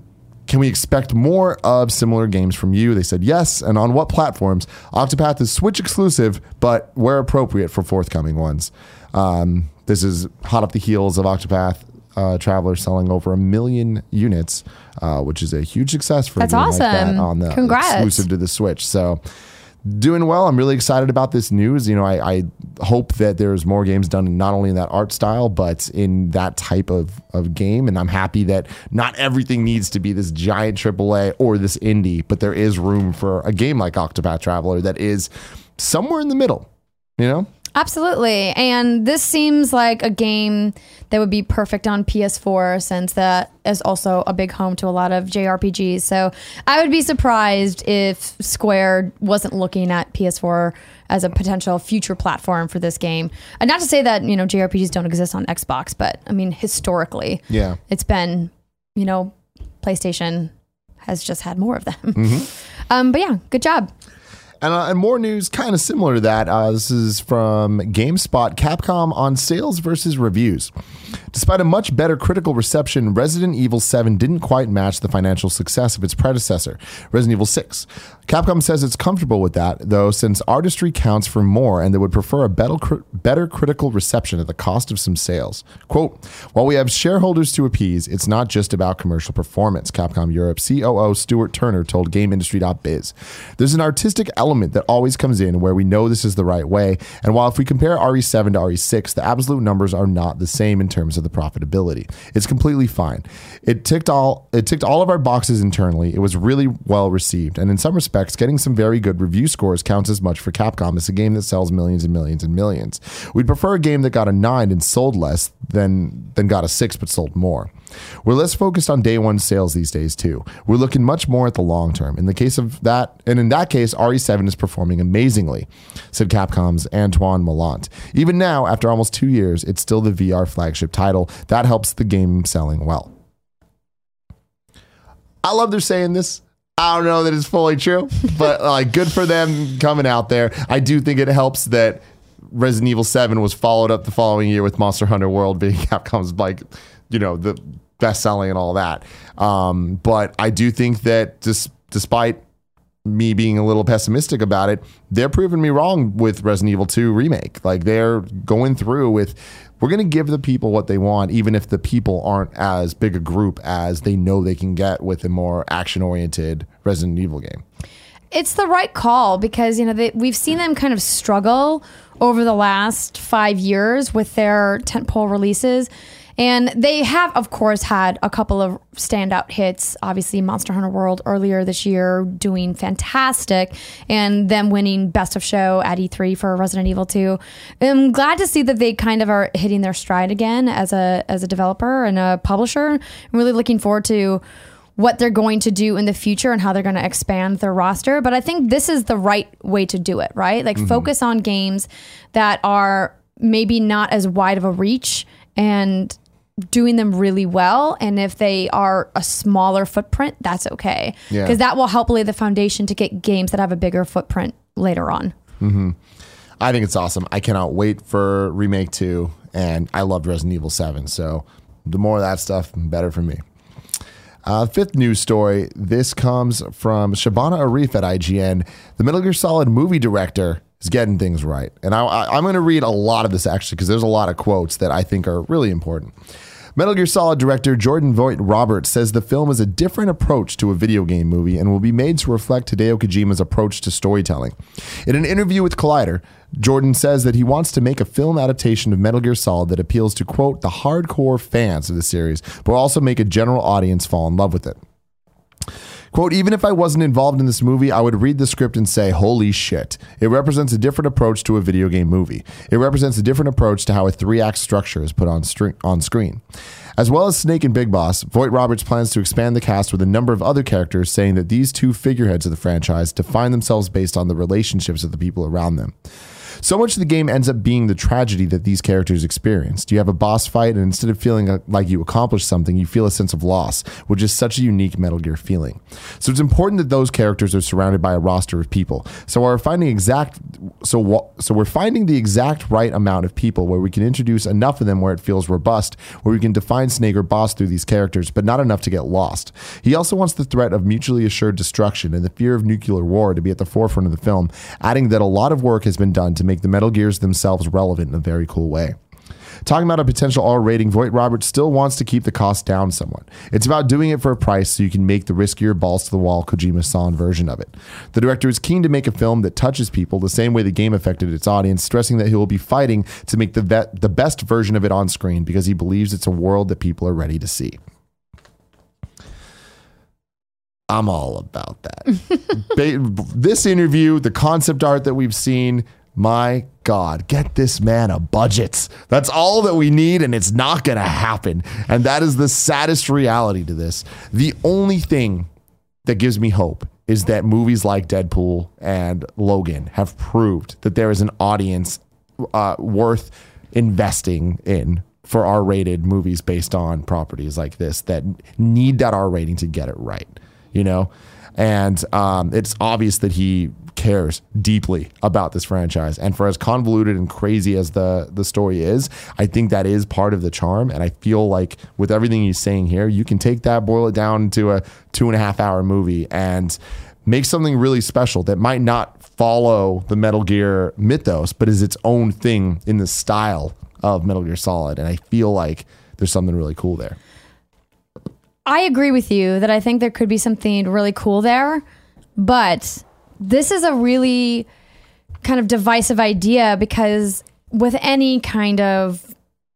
can we expect more of similar games from you? They said yes. And on what platforms? Octopath is Switch exclusive, but where appropriate for forthcoming ones. Um, this is hot up the heels of Octopath uh, Traveler selling over a million units, uh, which is a huge success for That's a game awesome. like that on the Congrats. exclusive to the Switch. So doing well. I'm really excited about this news. You know, I, I hope that there's more games done not only in that art style, but in that type of, of game. And I'm happy that not everything needs to be this giant triple A or this indie, but there is room for a game like Octopath Traveler that is somewhere in the middle, you know? Absolutely. And this seems like a game that would be perfect on P S four, since that is also a big home to a lot of J R P Gs. So I would be surprised if Square wasn't looking at P S four as a potential future platform for this game. And not to say that, you know, J R P Gs don't exist on Xbox, but I mean, historically, yeah, it's been, you know, PlayStation has just had more of them. Mm-hmm. um, but yeah, good job. And, uh, and more news kind of similar to that. Uh, this is from GameSpot. Capcom on sales versus reviews. Despite a much better critical reception, Resident Evil seven didn't quite match the financial success of its predecessor, Resident Evil six. Capcom says it's comfortable with that, though, since artistry counts for more and they would prefer a better, better critical reception at the cost of some sales. Quote, while we have shareholders to appease, it's not just about commercial performance, Capcom Europe C O O Stuart Turner told GameIndustry dot biz. There's an artistic element that always comes in where we know this is the right way, and while if we compare R E seven to R E six, the absolute numbers are not the same in terms of the profitability. It's completely fine. It ticked all it ticked all of our boxes internally. It was really well received, and in some respects, getting some very good review scores counts as much for Capcom as a game that sells millions and millions and millions. We'd prefer a game that got a nine and sold less than than got a six but sold more. We're less focused on day one sales these days too. We're looking much more at the long term. In the case of that, and in that case, R E seven is performing amazingly, said Capcom's Antoine Mallant. Even now, after almost two years, it's still the V R flagship title. That helps the game selling well. I love they're saying this. I don't know that it's fully true, but like, good for them coming out there. I do think it helps that Resident Evil seven was followed up the following year with Monster Hunter World being Capcom's, like, you know, the best selling and all that. Um, but I do think that just despite me being a little pessimistic about it, they're proving me wrong with Resident Evil two Remake. Like, they're going through with, we're going to give the people what they want, even if the people aren't as big a group as they know they can get with a more action-oriented Resident Evil game. It's the right call because, you know, they, we've seen them kind of struggle over the last five years with their tentpole releases. And they have, of course, had a couple of standout hits. Obviously, Monster Hunter World earlier this year doing fantastic, and them winning Best of Show at E three for Resident Evil two. I'm glad to see that they kind of are hitting their stride again as a as a developer and a publisher. I'm really looking forward to what they're going to do in the future and how they're going to expand their roster. But I think this is the right way to do it, right? Like, mm-hmm. focus on games that are maybe not as wide of a reach and doing them really well. And if they are a smaller footprint, that's okay. Because yeah. that will help lay the foundation to get games that have a bigger footprint later on. Mm-hmm. I think it's awesome. I cannot wait for Remake two, and I loved Resident Evil seven. So the more of that stuff, the better for me. Uh, fifth news story. This comes from Shabana Arif at I G N. The Metal Gear Solid movie director is getting things right. And I, I, I'm going to read a lot of this, actually, because there's a lot of quotes that I think are really important. Metal Gear Solid director Jordan Vogt Roberts says the film is a different approach to a video game movie and will be made to reflect Hideo Kojima's approach to storytelling. In an interview with Collider, Jordan says that he wants to make a film adaptation of Metal Gear Solid that appeals to, quote, the hardcore fans of the series, but also make a general audience fall in love with it. Quote, even if I wasn't involved in this movie, I would read the script and say, holy shit. It represents a different approach to a video game movie. It represents a different approach to how a three-act structure is put on, stri- on screen. As well as Snake and Big Boss, Vogt Roberts plans to expand the cast with a number of other characters, saying that these two figureheads of the franchise define themselves based on the relationships of the people around them. So much of the game ends up being the tragedy that these characters experienced. You have a boss fight, and instead of feeling like you accomplished something, you feel a sense of loss, which is such a unique Metal Gear feeling. So it's important that those characters are surrounded by a roster of people. So while we're finding exact, so what, so we're finding the exact right amount of people where we can introduce enough of them where it feels robust, where we can define Snake or Boss through these characters, but not enough to get lost. He also wants the threat of mutually assured destruction and the fear of nuclear war to be at the forefront of the film, adding that a lot of work has been done to make the Metal Gears themselves relevant in a very cool way. Talking about a potential R rating, Voight Roberts still wants to keep the cost down somewhat. It's about doing it for a price so you can make the riskier balls to the wall Kojima-san version of it. The director is keen to make a film that touches people the same way the game affected its audience, stressing that he will be fighting to make the vet, the best version of it on screen because he believes it's a world that people are ready to see. I'm all about that. This interview, the concept art that we've seen, my God, get this man a budget. That's all that we need, and it's not going to happen. And that is the saddest reality to this. The only thing that gives me hope is that movies like Deadpool and Logan have proved that there is an audience uh, worth investing in for R-rated movies based on properties like this that need that R rating to get it right, you know? And um, it's obvious that he cares deeply about this franchise. And for as convoluted and crazy as the, the story is, I think that is part of the charm. And I feel like with everything he's saying here, you can take that, boil it down to a two and a half hour movie and make something really special that might not follow the Metal Gear mythos, but is its own thing in the style of Metal Gear Solid. And I feel like there's something really cool there. I agree with you that I think there could be something really cool there, but this is a really kind of divisive idea because with any kind of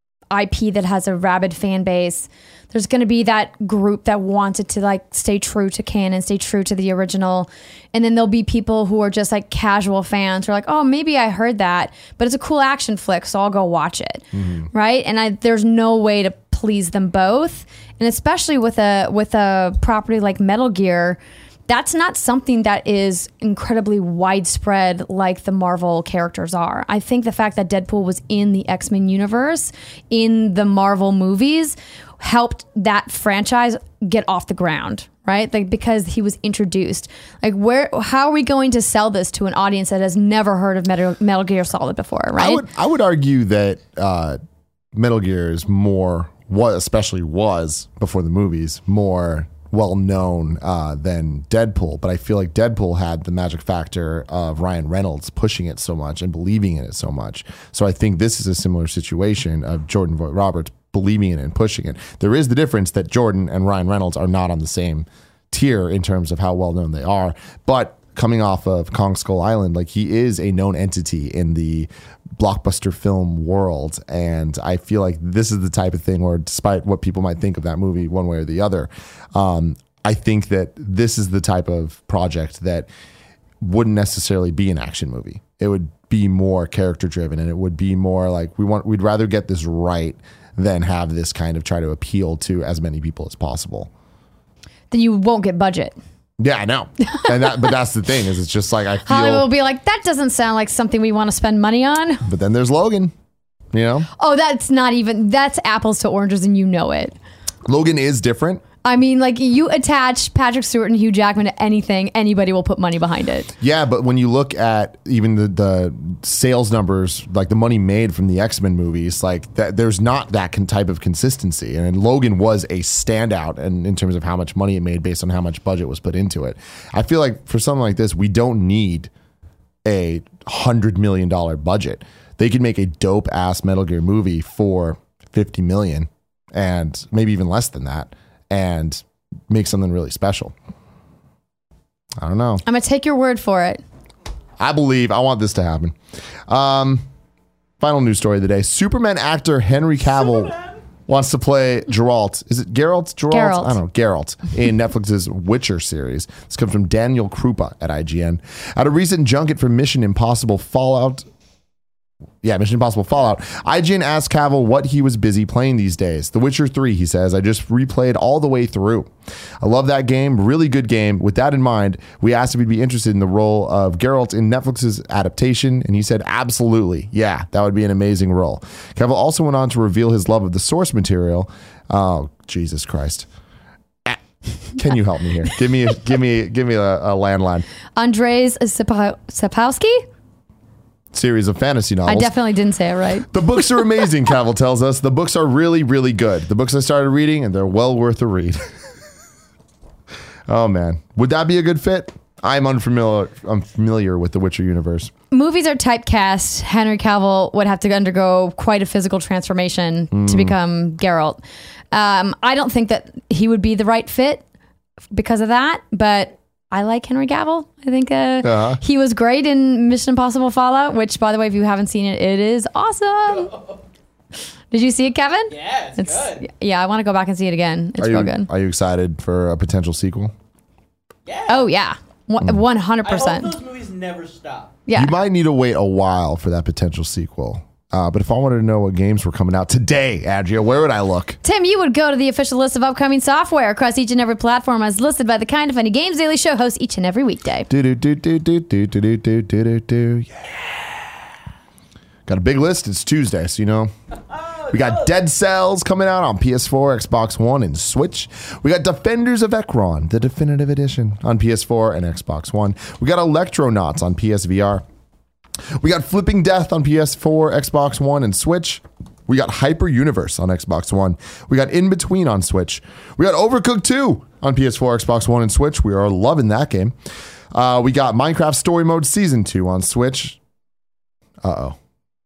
I P that has a rabid fan base, there's going to be that group that wants it to like stay true to canon, stay true to the original. And then there'll be people who are just like casual fans who are like, oh, maybe I heard that, but it's a cool action flick, so I'll go watch it. Mm-hmm. Right. And I, there's no way to please them both. And especially with a with a property like Metal Gear, that's not something that is incredibly widespread like the Marvel characters are. I think the fact that Deadpool was in the X-Men universe, in the Marvel movies, helped that franchise get off the ground, right? Like because he was introduced. Like where, how are we going to sell this to an audience that has never heard of Metal, Metal Gear Solid before, right? I would, I would argue that uh, Metal Gear is more, what especially was before the movies, more well known uh, than Deadpool, but I feel like Deadpool had the magic factor of Ryan Reynolds pushing it so much and believing in it so much. So I think this is a similar situation of Jordan Voight Roberts believing in it and pushing it. There is the difference that Jordan and Ryan Reynolds are not on the same tier in terms of how well known they are, but coming off of Kong Skull Island, like he is a known entity in the blockbuster film world. And I feel like this is the type of thing where despite what people might think of that movie one way or the other, um, I think that this is the type of project that wouldn't necessarily be an action movie. It would be more character driven and it would be more like we want, we'd rather get this right than have this kind of try to appeal to as many people as possible. Then you won't get budget. Yeah, I know. And that, but that's the thing is it's just like I feel Hollywood will be like, that doesn't sound like something we want to spend money on. But then there's Logan, you know? Oh, that's not even, that's apples to oranges and you know it. Logan is different. I mean, like you attach Patrick Stewart and Hugh Jackman to anything, anybody will put money behind it. Yeah, but when you look at even the, the sales numbers, like the money made from the X-Men movies, like that, there's not that con- type of consistency. And Logan was a standout and in terms of how much money it made based on how much budget was put into it. I feel like for something like this, we don't need a hundred million dollar budget. They could make a dope ass Metal Gear movie for fifty million and maybe even less than that, and make something really special. I don't know. I'm going to take your word for it. I believe. I want this to happen. Um, final news story of the day. Superman actor Henry Cavill Superman. wants to play Geralt. Is it Geralt? Geralt? Geralt. I don't know. Geralt in Netflix's Witcher series. This comes from Daniel Krupa at I G N. At a recent junket for Mission Impossible Fallout... Yeah, Mission Impossible Fallout. I G N asked Cavill what he was busy playing these days. The Witcher three, he says, I just replayed all the way through. I love that game. Really good game. With that in mind, we asked if he'd be interested in the role of Geralt in Netflix's adaptation, and he said, absolutely. Yeah, that would be an amazing role. Cavill also went on to reveal his love of the source material. Oh, Jesus Christ. Can you help me here? Give me a, give me, give me a, a landline. Andrzej Sapkowski? series of fantasy I novels. definitely didn't say it right. The books are amazing, Cavill tells us. The books are really, really good. The books I started reading, and they're well worth a read. Oh, man. Would that be a good fit? I'm unfamiliar, I'm familiar with the Witcher universe. Movies are typecast. Henry Cavill would have to undergo quite a physical transformation Mm. to become Geralt. Um, I don't think that he would be the right fit because of that, but I like Henry Cavill. I think uh, Uh-huh. he was great in Mission Impossible Fallout, which, by the way, if you haven't seen it, it is awesome. Did you see it, Kevin? Yeah, it's, good. Yeah, I want to go back and see it again. It's are real you, good. Are you excited for a potential sequel? Yeah. Oh, yeah. One hundred I hope percent. those movies never stop. Yeah. You might need to wait a while for that potential sequel. Uh, but if I wanted to know what games were coming out today, Adria, where would I look? Tim, you would go to the official list of upcoming software across each and every platform as listed by the Kind of Funny Games Daily Show host each and every weekday. Do do do do do do do do do do do do. Yeah. Got a big list. It's Tuesday, so you know. We got Dead Cells coming out on P S four, Xbox One, and Switch. We got Defenders of Ekron, the definitive edition, on P S four and Xbox One. We got Electronauts on P S V R. We got Flipping Death on P S four, Xbox One, and Switch. We got Hyper Universe on Xbox One. We got In Between on Switch. We got Overcooked two on P S four, Xbox One, and Switch. We are loving that game. Uh, we got Minecraft Story Mode Season two on Switch. Uh-oh.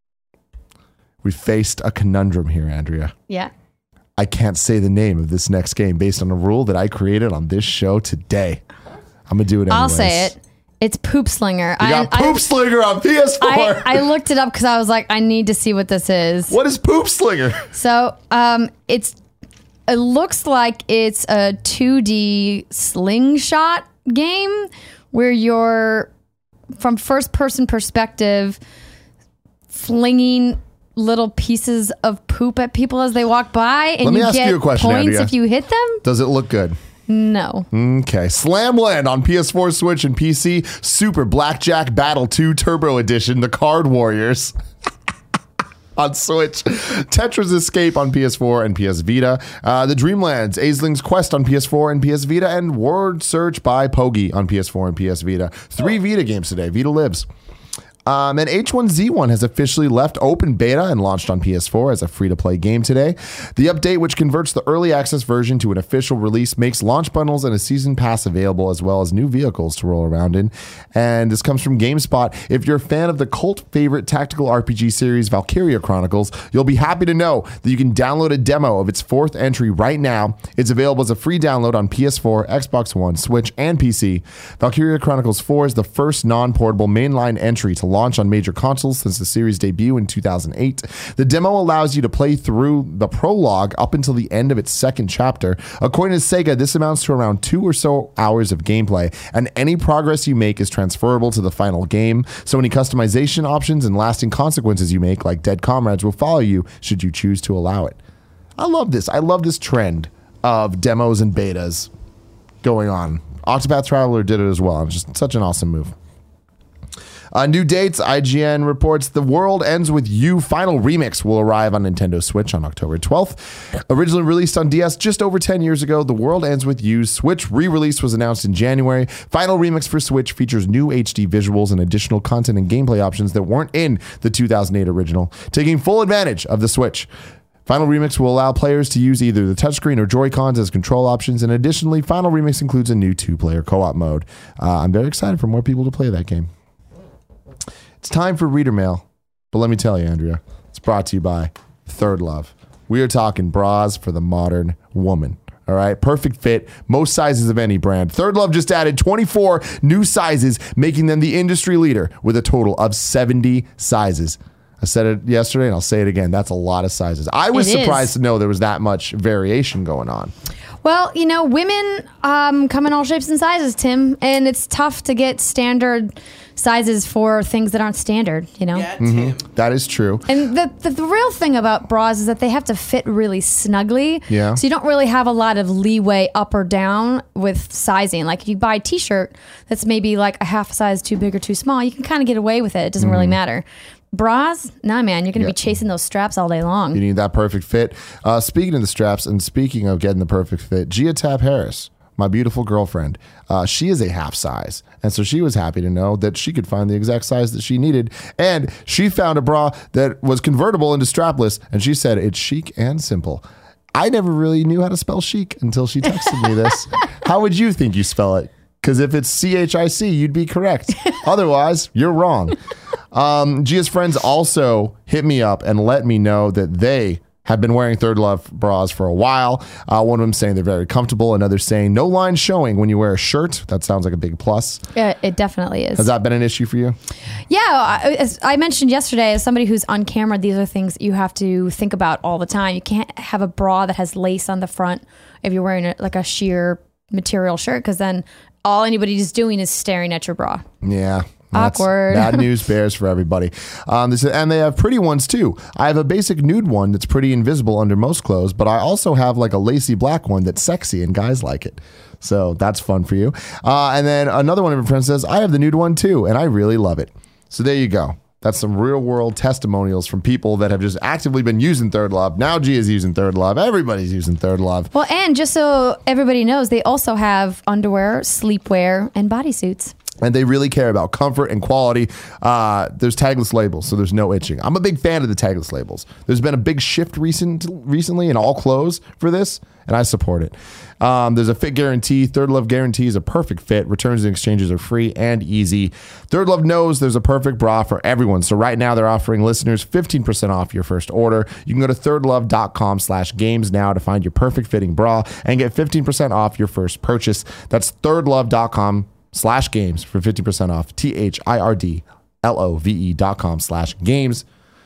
We faced a conundrum here, Andrea. Yeah. I can't say the name of this next game based on a rule that I created on this show today. I'm going to do it anyways. I'll say it. It's Poop Slinger. We got I, Poop Slinger on P S four. I, I looked it up because I was like, I need to see what this is. What is Poop Slinger? So um, it's it looks like it's a two D slingshot game where you're from first person perspective flinging little pieces of poop at people as they walk by, and Let me you ask get you a question, points Andrea. if you hit them. Does it look good? No. Okay. Slamland on P S four, Switch, and P C. Super Blackjack Battle two Turbo Edition, The Card Warriors. On Switch, Tetris Escape on P S four and P S Vita, uh, The Dreamlands, Aisling's Quest on P S four and P S Vita, and Word Search by Pogi on P S four and P S Vita. Three Vita games today. Vita lives. Um, and H one Z one has officially left open beta and launched on P S four as a free-to-play game today. The update, which converts the early access version to an official release, makes launch bundles and a season pass available, as well as new vehicles to roll around in. And this comes from GameSpot. If you're a fan of the cult favorite tactical R P G series Valkyria Chronicles, you'll be happy to know that you can download a demo of its fourth entry right now. It's available as a free download on P S four, Xbox One, Switch, and P C. Valkyria Chronicles four is the first non-portable mainline entry to launch on major consoles since the series debut in two thousand eight. The demo allows you to play through the prologue up until the end of its second chapter. According to Sega, this amounts to around two or so hours of gameplay, and any progress you make is transferable to the final game. So any customization options and lasting consequences you make, like Dead Comrades, will follow you should you choose to allow it. I love this. I love this trend of demos and betas going on. Octopath Traveler did it as well. It's just such an awesome move. Uh, new dates. I G N reports The World Ends With You Final Remix will arrive on Nintendo Switch on October twelfth. Originally released on D S just over ten years ago, The World Ends With You's Switch re-release was announced in January. Final Remix for Switch features new H D visuals and additional content and gameplay options that weren't in the two thousand eight original, taking full advantage of the Switch. Final Remix will allow players to use either the touchscreen or Joy-Cons as control options, and additionally, Final Remix includes a new two-player co-op mode. Uh, I'm very excited for more people to play that game. It's time for Reader Mail, but let me tell you, Andrea, it's brought to you by Third Love. We are talking bras for the modern woman. All right, perfect fit, most sizes of any brand. Third Love just added twenty-four new sizes, making them the industry leader with a total of seventy sizes. I said it yesterday and I'll say it again. That's a lot of sizes. I was It is. surprised to know there was that much variation going on. Well, you know, women um, come in all shapes and sizes, Tim, and it's tough to get standard sizes for things that aren't standard, you know? Yeah, Tim. That is true. And the, the the real thing about bras is that they have to fit really snugly. Yeah. So you don't really have a lot of leeway up or down with sizing. Like if you buy a t-shirt that's maybe like a half size too big or too small, you can kind of get away with it. It doesn't really matter. Bras? Nah, man, you're going to Yeah. be chasing those straps all day long. You need that perfect fit. Uh, speaking of the straps and speaking of getting the perfect fit, Gia Tab Harris my beautiful girlfriend, uh, she is a half size. And so she was happy to know that she could find the exact size that she needed. And she found a bra that was convertible into strapless. And she said, it's chic and simple. I never really knew how to spell chic until she texted me this. How would you think you spell it? Because if it's C H I C, you'd be correct. Otherwise, you're wrong. Um, Gia's friends also hit me up and let me know that they have been wearing Third Love bras for a while. Uh, one of them saying they're very comfortable. Another saying no line showing when you wear a shirt. That sounds like a big plus. Yeah, it definitely is. Has that been an issue for you? Yeah, I, as I mentioned yesterday, as somebody who's on camera, these are things that you have to think about all the time. You can't have a bra that has lace on the front if you're wearing a, like a sheer material shirt, because then all anybody's doing is staring at your bra. Yeah. Awkward. Bad news bears for everybody. Um, this, and they have pretty ones too. I have a basic nude one that's pretty invisible under most clothes, but I also have like a lacy black one that's sexy and guys like it. So that's fun for you. Uh, and then another one of my friends says, I have the nude one too, and I really love it. So there you go. That's some real world testimonials from people that have just actively been using Third Love. Now Gia is using Third Love. Everybody's using Third Love. Well, and just so everybody knows, they also have underwear, sleepwear, and bodysuits. And they really care about comfort and quality. Uh, there's tagless labels, so there's no itching. I'm a big fan of the tagless labels. There's been a big shift recent, recently in all clothes for this, and I support it. Um, there's a fit guarantee. Third Love guarantee is a perfect fit. Returns and exchanges are free and easy. Third Love knows there's a perfect bra for everyone. So right now they're offering listeners fifteen percent off your first order. You can go to thirdlove.com slash games now to find your perfect fitting bra and get fifteen percent off your first purchase. That's thirdlove.com slash games for fifty percent off. T H I R D L O V E dot com slash games.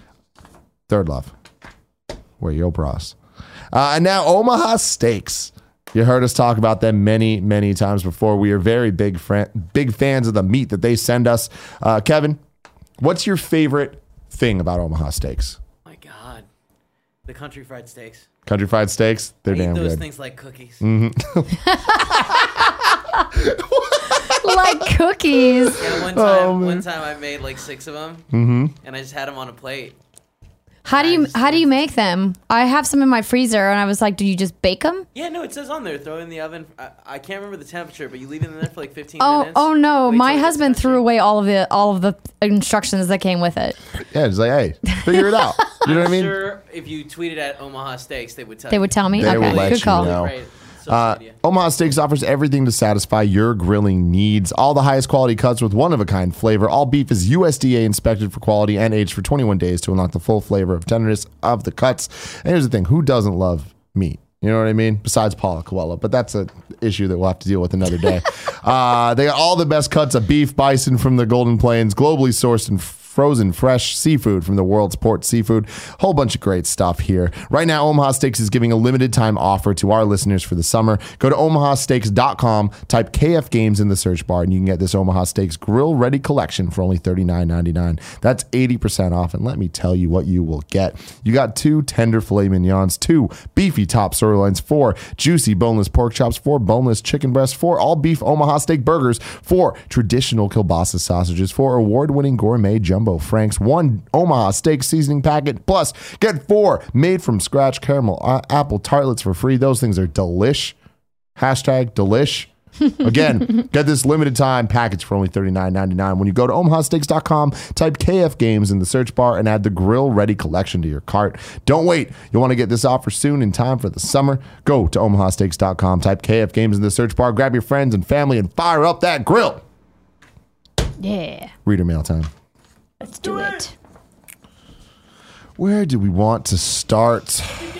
Third Love. Wear your bras. Uh, and now Omaha Steaks. You heard us talk about them many, many times before. We are very big fran- big fans of the meat that they send us. Uh, Kevin, what's your favorite thing about Omaha Steaks? Oh my God, the country fried steaks. Country fried steaks? They're I damn eat those good. things like cookies. Mm-hmm. Like cookies. Yeah, one time, Oh, man. one time I made like six of them, Mm-hmm. and I just had them on a plate. How do you how do you make them? I have some in my freezer, and I was like, do you just bake them? Yeah, no, it says on there, throw it in the oven. I, I can't remember the temperature, but you leave it in there for like fifteen Oh minutes. oh no! Wait till My it gets husband threw crunchy. away all of it, all of the instructions that came with it. Yeah, it's like, hey, figure it out. You know what I I'm mean? sure if you tweeted at Omaha Steaks, they would tell They you. would tell me. They okay, will let good you call. know. Great. Social Uh, media. Omaha Steaks offers everything to satisfy your grilling needs. All the highest quality cuts with one-of-a-kind flavor. All beef is U S D A inspected for quality and aged for twenty-one days to unlock the full flavor of tenderness of the cuts. And here's the thing. Who doesn't love meat? You know what I mean? Besides Paula Coelho. But that's an issue that we'll have to deal with another day. uh, they got all the best cuts of beef, bison from the Golden Plains, globally sourced and frozen fresh seafood from the world's port seafood. Whole bunch of great stuff here. Right now, Omaha Steaks is giving a limited time offer to our listeners for the summer. Go to omaha steaks dot com, type K F Games in the search bar, and you can get this Omaha Steaks Grill Ready Collection for only thirty-nine ninety-nine. That's eighty percent off, and let me tell you what you will get. You got two tender filet mignons, two beefy top sirloins, four juicy boneless pork chops, four boneless chicken breasts, four all beef Omaha Steak burgers, four traditional kielbasa sausages, four award-winning gourmet jumbo Franks, one Omaha Steak seasoning packet, plus get four made from scratch caramel uh, apple tartlets for free. Those things are delish. Hashtag delish. Again, get this limited time package for only thirty-nine ninety-nine. When you go to omaha steaks dot com, type K F Games in the search bar and add the Grill Ready Collection to your cart. Don't wait. You'll want to get this offer soon in time for the summer. Go to omaha steaks dot com, type K F Games in the search bar, grab your friends and family, and fire up that grill. Yeah, Reader mail time. let's do it. Where do we want to start?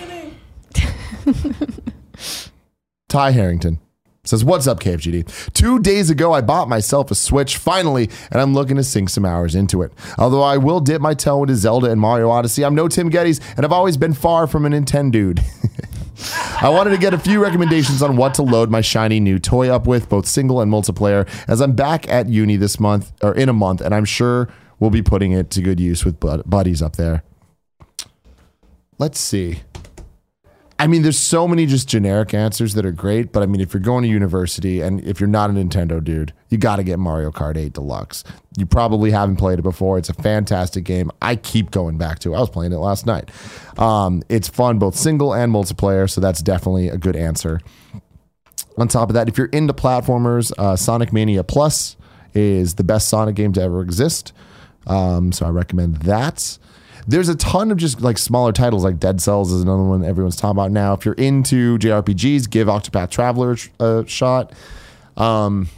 Ty Harrington says, what's up, K F G D? Two days ago, I bought myself a Switch, finally, and I'm looking to sink some hours into it. Although I will dip my toe into Zelda and Mario Odyssey, I'm no Tim Geddes, and I've always been far from a Nintendo dude. I wanted to get a few recommendations on what to load my shiny new toy up with, both single and multiplayer, as I'm back at uni this month, or in a month, and I'm sure we'll be putting it to good use with bud- buddies up there. Let's see. I mean, there's so many just generic answers that are great, but I mean, if you're going to university and if you're not a Nintendo dude, you got to get Mario Kart eight Deluxe. You probably haven't played it before. It's a fantastic game. I keep going back to it. I was playing it last night. Um, it's fun, both single and multiplayer, so that's definitely a good answer. On top of that, if you're into platformers, uh, Sonic Mania Plus is the best Sonic game to ever exist. Um, so I recommend that. There's a ton of just like smaller titles, like Dead Cells is another one everyone's talking about now. If you're into J R P Gs, give Octopath Traveler a shot. Um,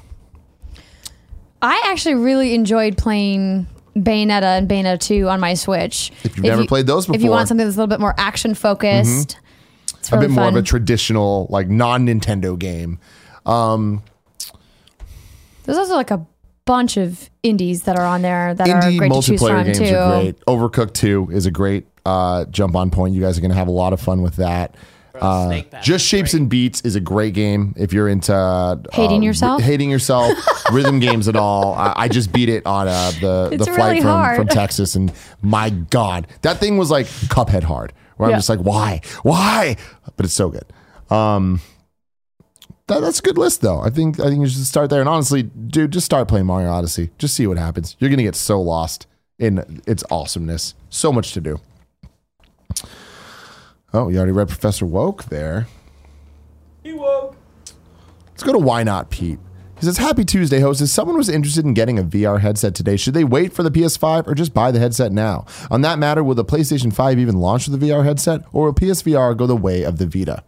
I actually really enjoyed playing Bayonetta and Bayonetta two on my Switch. If you've never played those If you before. want something that's a little bit more action focused, it's really a bit more fun. of a traditional, like non-Nintendo game. Um, There's also like a bunch of indies that are on there that are Indie great to choose multiplayer from games too. are great. Overcooked two is a great uh, jump on point. You guys are going to have a lot of fun with that. Bro, Uh, Snake Pass Just is Shapes great. and Beats is a great game if you're into uh, Hating r- yourself? hating yourself, rhythm games at all. I, I just beat it on uh, the It's the flight really from, hard. from Texas, and my God, that thing was like Cuphead hard. Where Yeah. I'm just like, why, why? But it's so good. Um, that, that's a good list, though. I think I think you should start there. And honestly, dude, just start playing Mario Odyssey. Just see what happens. You're gonna get so lost in its awesomeness. So much to do. Oh, you already read Professor Woke there. He woke. Let's go to Why Not Pete. He says, Happy Tuesday, host. If someone was interested in getting a V R headset today, should they wait for the P S five or just buy the headset now? On that matter, will the PlayStation five even launch with a V R headset, or will P S V R go the way of the Vita?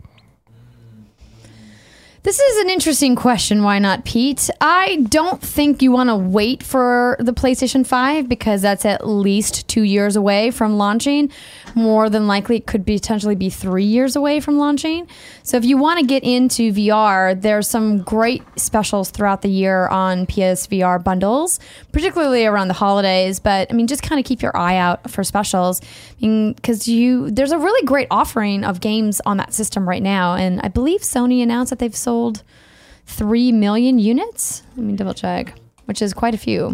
This is an interesting question. Why not, Pete? I don't think you want to wait for the PlayStation five because that's at least two years away from launching. More than likely, it could potentially be three years away from launching. So if you want to get into V R, there's some great specials throughout the year on P S V R bundles, particularly around the holidays. But I mean, just kind of keep your eye out for specials, because you there's a really great offering of games on that system right now. And I believe Sony announced that they've sold three million units. Let me double check, which is quite a few.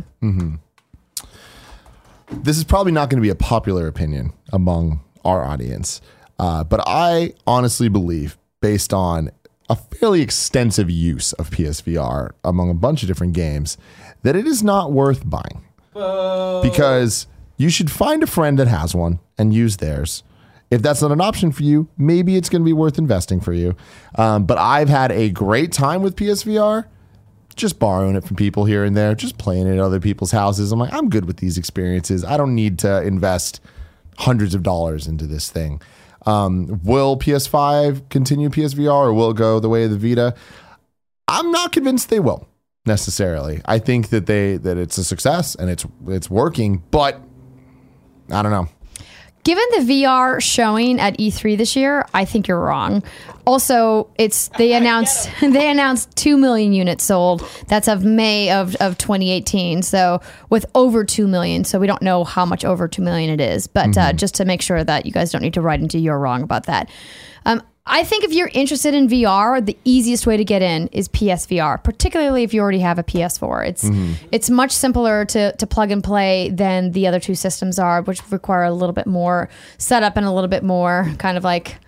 This is probably not going to be a popular opinion among our audience, uh, but I honestly believe, based on a fairly extensive use of P S V R among a bunch of different games, that it is not worth buying. Because you should find a friend that has one and use theirs. If that's not an option for you, maybe it's going to be worth investing for you. Um, but I've had a great time with P S V R, just borrowing it from people here and there, just playing it at other people's houses. I'm like, I'm good with these experiences. I don't need to invest hundreds of dollars into this thing. Um, will P S five continue P S V R, or will it go the way of the Vita? I'm not convinced they will necessarily. I think that they that it's a success and it's it's working, but I don't know. Given the V R showing at E three this year, I think you're wrong. Also, it's they announced they announced two million units sold. That's of May of, of twenty eighteen. So with over two million. So we don't know how much over two million it is. But mm-hmm. uh, just to make sure that you guys don't need to write into you're wrong about that. Um, I think if you're interested in V R, the easiest way to get in is P S V R, particularly if you already have a P S four. It's mm-hmm. it's much simpler to, to plug and play than the other two systems are, which require a little bit more setup and a little bit more kind of like,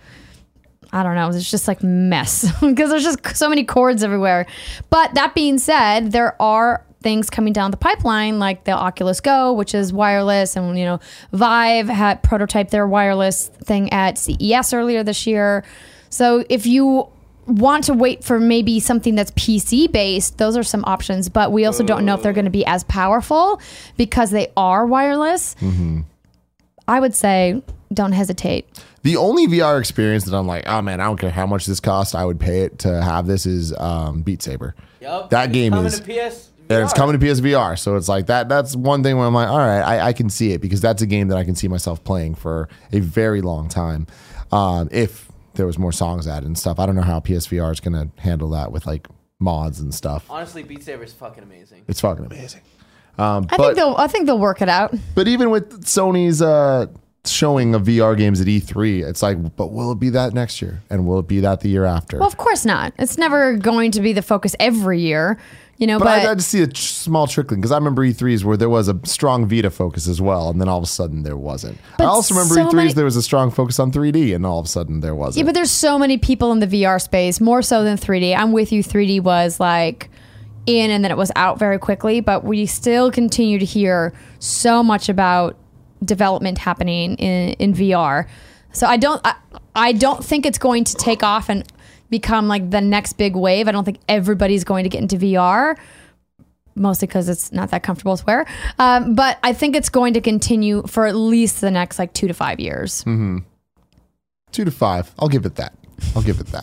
I don't know, it's just like mess because there's just so many cords everywhere. But that being said, there are things coming down the pipeline like the Oculus Go, which is wireless, and you know, Vive had prototyped their wireless thing at C E S earlier this year. So if you want to wait for maybe something that's P C based, those are some options, but we also don't know if they're going to be as powerful because they are wireless. Mm-hmm. I would say don't hesitate. The only V R experience that I'm like, oh man, I don't care how much this costs, I would pay it to have this is um, Beat Saber. Yep. That game coming is to P S V R. And it's coming to P S V R, so it's like that. That's one thing where I'm like, all right, I, I can see it because that's a game that I can see myself playing for a very long time. Um, if there was more songs added and stuff, I don't know how P S V R is going to handle that with like mods and stuff. Honestly, Beat Saber is fucking amazing. It's fucking amazing. Um, I but, think they'll. I think they'll work it out. But even with Sony's uh, showing of V R games at E three, it's like, but will it be that next year? And will it be that the year after? Well, of course not. It's never going to be the focus every year. You know, but, but I, I just see a tr- small trickling because I remember E threes where there was a strong Vita focus as well, and then all of a sudden there wasn't. I also remember so E threes many, there was a strong focus on three D, and all of a sudden there wasn't. Yeah, but there's so many people in the V R space, more so than three D. I'm with you. three D was like in, and then it was out very quickly. But we still continue to hear so much about development happening in in V R. So I don't I, I don't think it's going to take off and become like the next big wave. I don't think everybody's going to get into V R, mostly because it's not that comfortable to wear. Um, but I think it's going to continue for at least the next like two to five years. Mm-hmm. Two to five. I'll give it that. I'll give it that.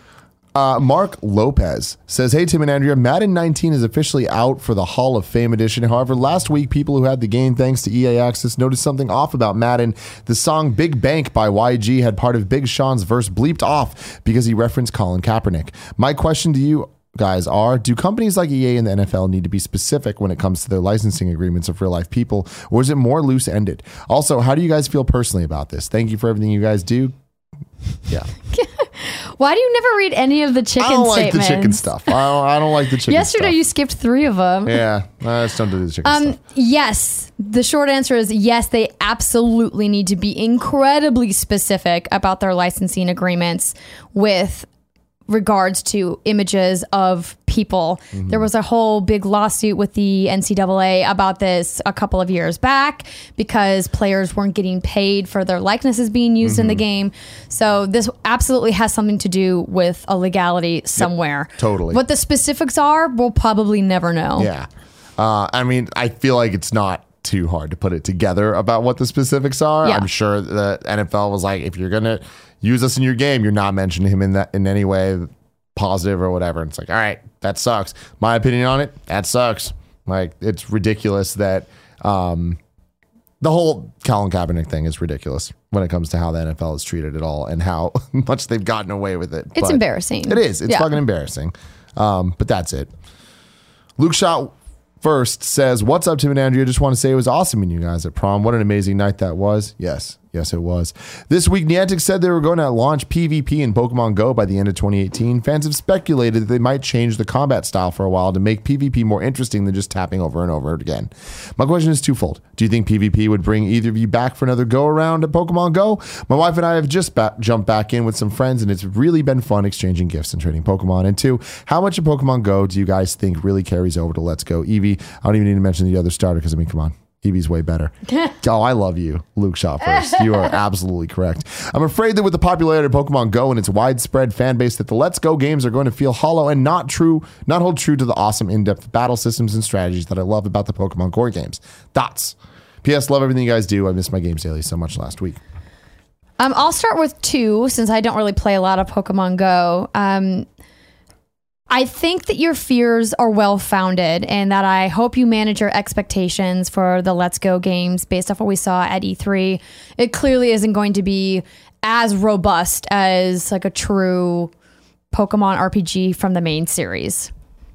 Uh, Mark Lopez says, hey, Tim and Andrea, Madden nineteen is officially out for the Hall of Fame edition. However, last week, people who had the game thanks to E A Access noticed something off about Madden. The song Big Bank by Y G had part of Big Sean's verse bleeped off because he referenced Colin Kaepernick. My question to you guys are, do companies like E A and the N F L need to be specific when it comes to their licensing agreements of real life people, or is it more loose-ended? Also, how do you guys feel personally about this? Thank you for everything you guys do. Yeah. Why do you never read any of the chicken I don't like statements? the chicken stuff. I don't, I don't like the chicken Yesterday stuff. you skipped three of them. Yeah, I just don't do the chicken Um, stuff. yes. The short answer is yes, they absolutely need to be incredibly specific about their licensing agreements with regards to images of people. Mm-hmm. There was a whole big lawsuit with the N C double A about this a couple of years back because players weren't getting paid for their likenesses being used Mm-hmm. in the game. So this absolutely has something to do with a legality somewhere. Yep, totally. What the specifics are, we'll probably never know. Yeah. Uh, I mean, I feel like it's not too hard to put it together about what the specifics are. Yeah. I'm sure the N F L was like, if you're going to use us in your game, you're not mentioning him in that in any way positive or whatever. And it's like, all right, that sucks. My opinion on it, that sucks. Like, it's ridiculous that um, the whole Colin Kaepernick thing is ridiculous when it comes to how the N F L is treated at all and how much they've gotten away with it. It's But embarrassing. It is. It's Yeah. fucking embarrassing. Um, but that's it. Luke Shot first says, what's up, Tim and Andrea? Just want to say it was awesome meeting you guys at prom. What an amazing night that was. Yes. Yes, it was. This week, Niantic said they were going to launch PvP in Pokemon Go by the end of twenty eighteen. Fans have speculated that they might change the combat style for a while to make PvP more interesting than just tapping over and over again. My question is twofold. Do you think PvP would bring either of you back for another go-around at Pokemon Go? My wife and I have just ba- jumped back in with some friends, and it's really been fun exchanging gifts and trading Pokemon. And two, how much of Pokemon Go do you guys think really carries over to Let's Go? Eevee, I don't even need to mention the other starter because, I mean, come on. Eevee's way better. Oh, I love you, Luke Shot first. You are absolutely correct. I'm afraid that with the popularity of Pokemon Go and its widespread fan base, that the Let's Go games are going to feel hollow and not true, not hold true to the awesome in-depth battle systems and strategies that I love about the Pokemon core games. Thoughts? P S. Love everything you guys do. I missed my games daily so much last week. Um, I'll start with two since I don't really play a lot of Pokemon Go. Um, I think that your fears are well founded and that I hope you manage your expectations for the Let's Go games based off what we saw at E three. It clearly isn't going to be as robust as like a true Pokemon R P G from the main series.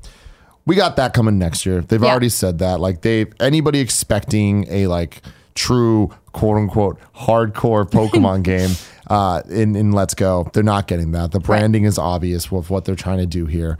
We got that coming next year. They've Yeah. already said that. Like, they anybody expecting a like true quote unquote hardcore Pokemon game uh, in in Let's Go, they're not getting that. The branding is obvious with what they're trying to do here.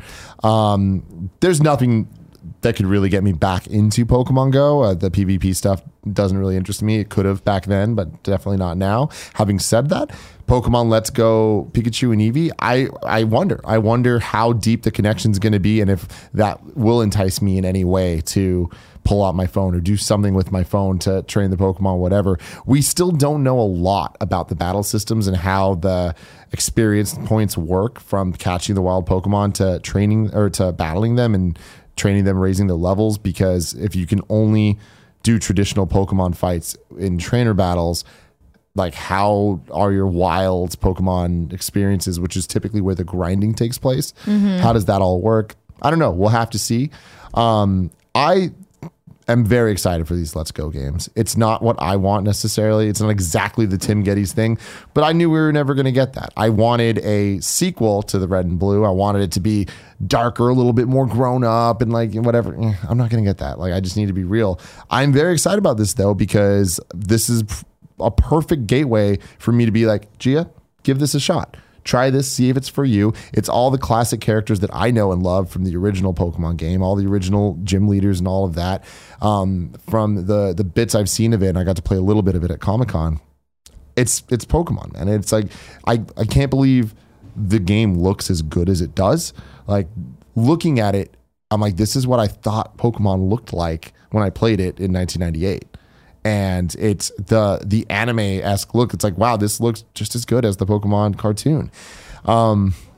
Um, there's nothing that could really get me back into Pokemon Go. Uh, the PvP stuff doesn't really interest me. It could have back then, but definitely not now. Having said that, Pokemon Let's Go Pikachu and Eevee, I, I wonder. I wonder how deep the connection is going to be and if that will entice me in any way to pull out my phone or do something with my phone to train the Pokemon, whatever. We still don't know a lot about the battle systems and how the experience points work, from catching the wild Pokemon to training or to battling them and training them, raising their levels. Because if you can only do traditional Pokemon fights in trainer battles, like, how are your wild Pokemon experiences, which is typically where the grinding takes place? Mm-hmm. How does that all work? I don't know. We'll have to see. Um, I am very excited for these Let's Go games. It's not what I want necessarily. It's not exactly the Tim Geddes thing, but I knew we were never going to get that. I wanted a sequel to the Red and Blue. I wanted it to be darker, a little bit more grown up and like whatever. Eh, I'm not going to get that. Like, I just need to be real. I'm very excited about this though, because this is a perfect gateway for me to be like, Gia, give this a shot. Try this, see if it's for you. It's all the classic characters that I know and love from the original Pokemon game, all the original gym leaders and all of that. Um, from the the bits I've seen of it, and I got to play a little bit of it at Comic-Con. It's it's Pokemon, and it's like, I, I can't believe the game looks as good as it does. Like, looking at it, I'm like, this is what I thought Pokemon looked like when I played it in nineteen ninety-eight. And it's the the anime-esque look. It's like, wow, this looks just as good as the Pokemon cartoon. Um,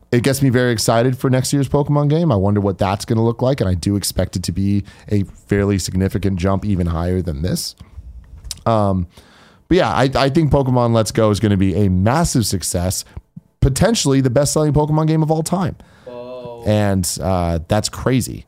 it gets me very excited for next year's Pokemon game. I wonder what that's going to look like, and I do expect it to be a fairly significant jump, even higher than this. Um, but yeah, I, I think Pokemon Let's Go is going to be a massive success, potentially the best-selling Pokemon game of all time. Whoa. And uh, that's crazy.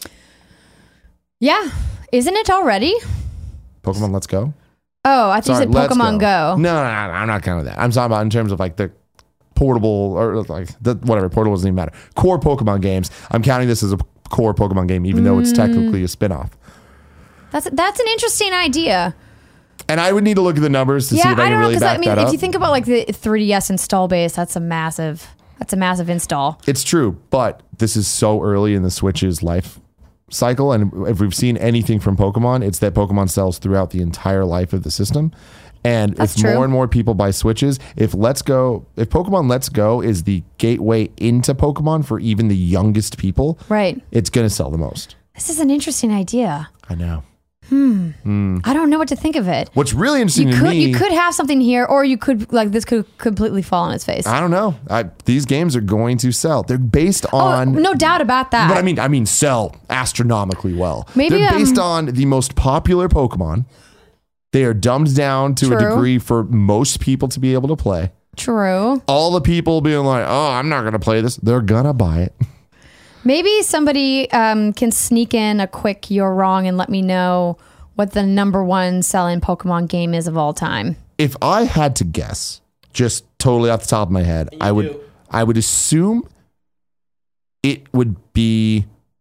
Yeah. Isn't it already? Pokemon Let's Go? Oh, I think Sorry, you said Let's Pokemon Go. No, no, no, no, I'm not counting that. I'm talking about in terms of like the portable or like the whatever, portable doesn't even matter. Core Pokemon games. I'm counting this as a core Pokemon game, even mm. though it's technically a spinoff. That's that's an interesting idea. And I would need to look at the numbers to yeah, see if I, I can don't really know, back I mean, that if up. you think about like the three D S install base, that's a massive that's a massive install. It's true, but this is so early in the Switch's life cycle, and if we've seen anything from Pokemon, it's that Pokemon sells throughout the entire life of the system. And That's if true. more and more people buy Switches, if Let's Go, if Pokemon Let's Go is the gateway into Pokemon for even the youngest people, Right. it's going to sell the most. This is an interesting idea. I know. Hmm. Mm. I don't know what to think of it. What's really interesting you to could, me, you could have something here, or you could like this could completely fall on its face. I don't know. I, these games are going to sell. They're based on oh, no doubt about that. But I mean, I mean, sell astronomically well. Maybe, they're based um, on the most popular Pokemon. They are dumbed down to True. a degree for most people to be able to play. True. All the people being like, "Oh, I'm not going to play this," they're gonna buy it. Maybe somebody um, can sneak in a quick "you're wrong" and let me know what the number one selling Pokemon game is of all time. If I had to guess, just totally off the top of my head, You I would do. I would assume it would be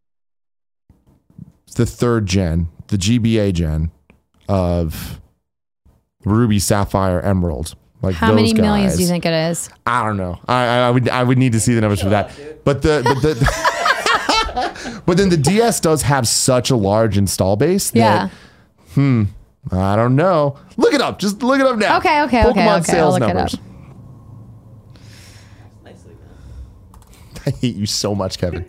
the third gen, the G B A gen of Ruby, Sapphire, Emerald. Like How those many guys. millions do you think it is? I don't know. I, I, I would I would need to see the numbers for that. But the but the but then the D S does have such a large install base that Yeah. hmm I don't know. Look it up. Just look it up now. Okay, okay, Pokemon okay, okay. I'll sales look it numbers. up. Nicely done. I hate you so much, Kevin.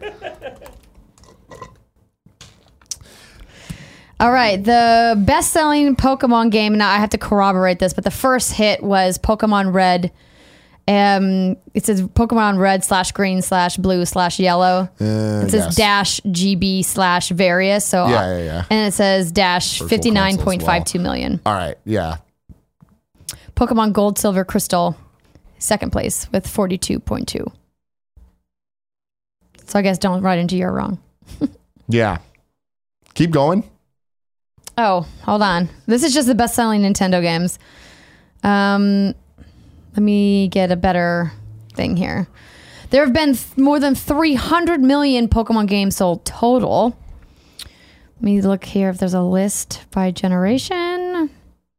All right, the best-selling Pokemon game. Now I have to corroborate this, but the first hit was Pokemon Red. Um, it says Pokemon Red slash Green slash Blue slash Yellow. Uh, it says yes. dash G B slash various. So Yeah, yeah, yeah. and it says dash Virtual fifty nine console point as five two million. All right. Yeah. Pokemon Gold, Silver, Crystal, second place with forty two point two. So I guess don't write into you're wrong. Yeah. Keep going. Oh, hold on. This is just the best-selling Nintendo games. Um, let me get a better thing here. There have been th- more than three hundred million Pokemon games sold total. Let me look here if there's a list by generation.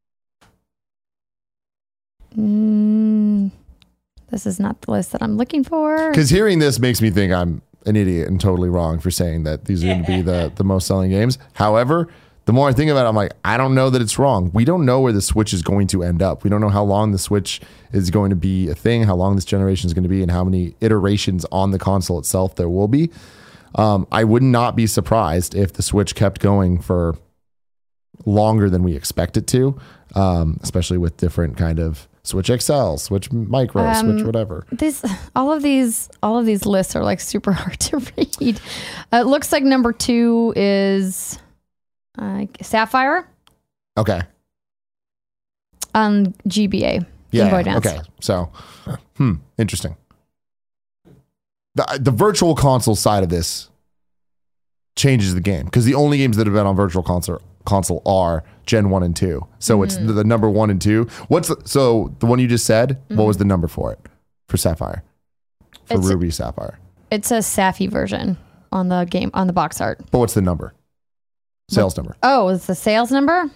Mm, this is not the list that I'm looking for. Because hearing this makes me think I'm an idiot and totally wrong for saying that these are going to be the, the most selling games. However, the more I think about it, I'm like, I don't know that it's wrong. We don't know where the Switch is going to end up. We don't know how long the Switch is going to be a thing, how long this generation is going to be, and how many iterations on the console itself there will be. Um, I would not be surprised if the Switch kept going for longer than we expect it to, um, especially with different kind of Switch X L, Switch Micro, Um, Switch whatever. This, all of these, all of these lists are like super hard to read. Uh, it looks like number two is uh, Sapphire Okay. on G B A. Game Yeah. Boy Advance. Okay. So, hmm, interesting. The the virtual console side of this changes the game because the only games that have been on virtual console console are Gen one and two. So Mm-hmm. it's the, the number one and two. What's the, so the one you just said? Mm-hmm. What was the number for it? For Sapphire, for It's- Ruby Sapphire. It's a Sapphy version on the game on the box art. But what's the number? Sales number. Oh, it's the sales number.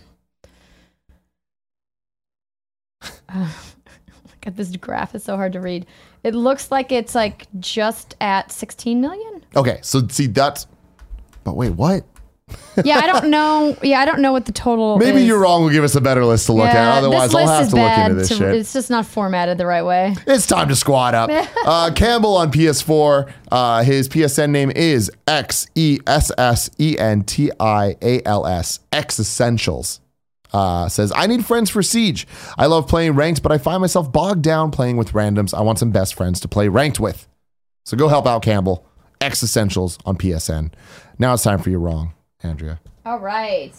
Uh, God, this graph is so hard to read. It looks like it's like just at sixteen million. Okay. So see that's. But wait, what? Yeah, I don't know. Yeah, I don't know what the total. Maybe is. you're wrong. We'll give us a better list to look Yeah, at. Otherwise, this I'll list have is to look bad into this to- shit. It's just not formatted the right way. It's time to squad up. Uh, Campbell on P S four. Uh, his P S N name is X E S S E N T I A L S. X Essentials. Uh, says, I need friends for Siege. I love playing ranked, but I find myself bogged down playing with randoms. I want some best friends to play ranked with. So go help out Campbell. X Essentials on P S N. Now it's time for your wrong, Andrea. All right.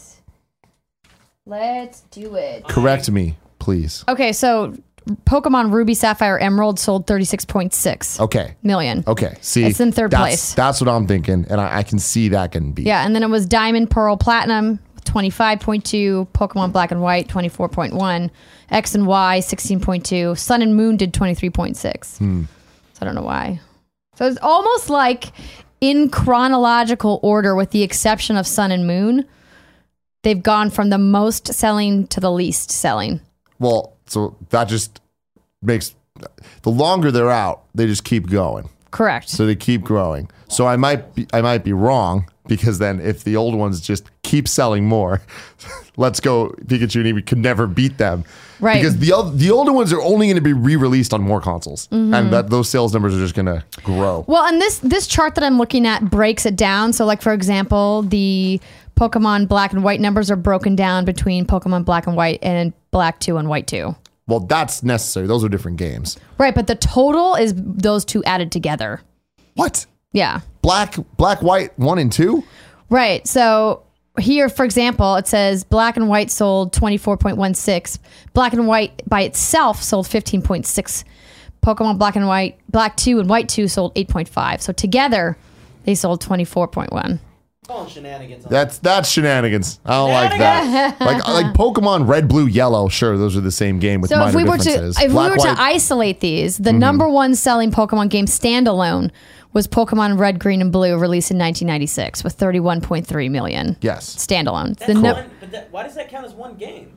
Let's do it. Correct me, please. Okay, so Pokemon Ruby, Sapphire, Emerald sold thirty-six point six Okay. million. Okay. See, It's in third that's, place. That's what I'm thinking, and I, I can see that getting beat. Yeah, and then it was Diamond, Pearl, Platinum, twenty-five point two, Pokemon Black and White, twenty-four point one, X and Y, sixteen point two, Sun and Moon did twenty-three point six. Hmm. So I don't know why. So it's almost like in chronological order, with the exception of Sun and Moon, they've gone from the most selling to the least selling. Well, so that just makes the longer they're out, they just keep going. Correct. So they keep growing. So I might be I might be wrong, because then if the old ones just keep selling more, Let's Go Pikachu and Eevee could never beat them. Right. Because the old, the older ones are only going to be re-released on more consoles. Mm-hmm. And that those sales numbers are just going to grow. Well, and this this chart that I'm looking at breaks it down. So, like, for example, the Pokemon Black and White numbers are broken down between Pokemon Black and White and Black two and White two. Well, that's necessary. Those are different games. Right, but the total is those two added together. What? Yeah. Black, Black, White, one and two? Right. So here, for example, it says Black and White sold twenty-four point one six. Black and White by itself sold fifteen point six. Pokemon Black and White, Black two and White two sold eight point five. So together, they sold twenty-four point one. Calling shenanigans. On That's that's shenanigans. I don't like that. Like like Pokemon Red, Blue, Yellow. Sure, those are the same game with So minor if we were to differences. if Black, we were White- to isolate these, the number one selling Pokemon game standalone was Pokemon Red, Green, and Blue, released in nineteen ninety-six with thirty-one point three million. Yes. Standalone. That's The no- one, but that, why does that count as one game?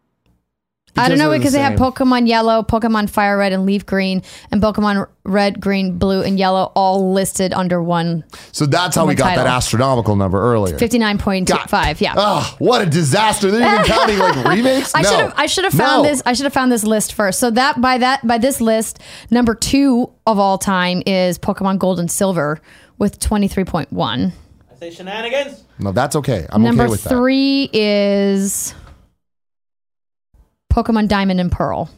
I don't know, they're the because they have same. Pokemon Yellow, Pokemon Fire Red, and Leaf Green, and Pokemon Red, Green, Blue, and Yellow all listed under one So that's how we got title. that astronomical number earlier. fifty-nine point God. five. Yeah. Oh, what a disaster! They're even counting like remakes. I No. should have I should have found No. this I should have found this list first. So that by that by this list, number two of all time is Pokemon Gold and Silver with twenty-three point one. I say shenanigans. No, that's okay. I'm Number okay with that. three is Pokemon Diamond and Pearl.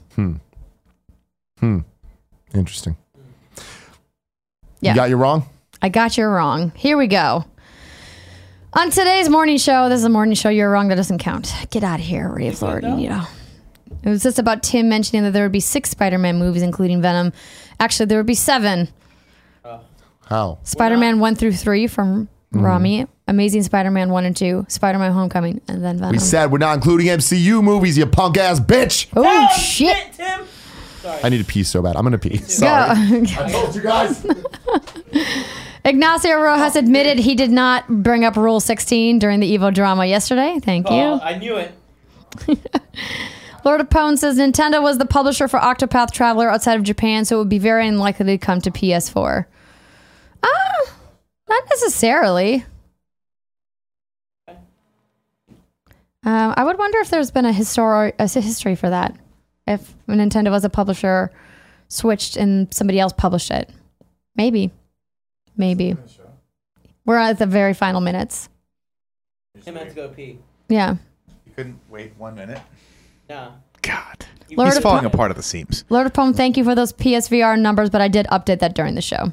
Interesting. Yeah. You got you wrong? I got you wrong. Here we go. On today's morning show, this is a morning show you're wrong, that doesn't count. Get out of here, Ray of Lord. You know. It was just about Tim mentioning that there would be six Spider-Man movies, including Venom. Actually, there would be seven. How? Spider-Man one through three from Rami, Amazing Spider-Man one and two, Spider-Man Homecoming, and then Venom. We said we're not including M C U movies, you punk ass bitch. oh, Oh, shit. Tim. Sorry. I need to pee so bad. I'm gonna pee. Sorry. Go. I told you guys. Ignacio Rojas admitted he did not bring up Rule sixteen during the Evo drama yesterday. Thank Oh, you. I knew it. Lord of Pone says Nintendo was the publisher for Octopath Traveler outside of Japan, so it would be very unlikely to come to P S four. Ah, not necessarily. Um, I would wonder if there's been a, histor- a history for that. If Nintendo was a publisher, switched, and somebody else published it. Maybe. Maybe. We're at the very final minutes. Tim had to go pee. Yeah. You couldn't wait one minute. Nah. God. Lord He's of falling Po- apart at the seams. Lord of Pome, thank you for those P S V R numbers, but I did update that during the show.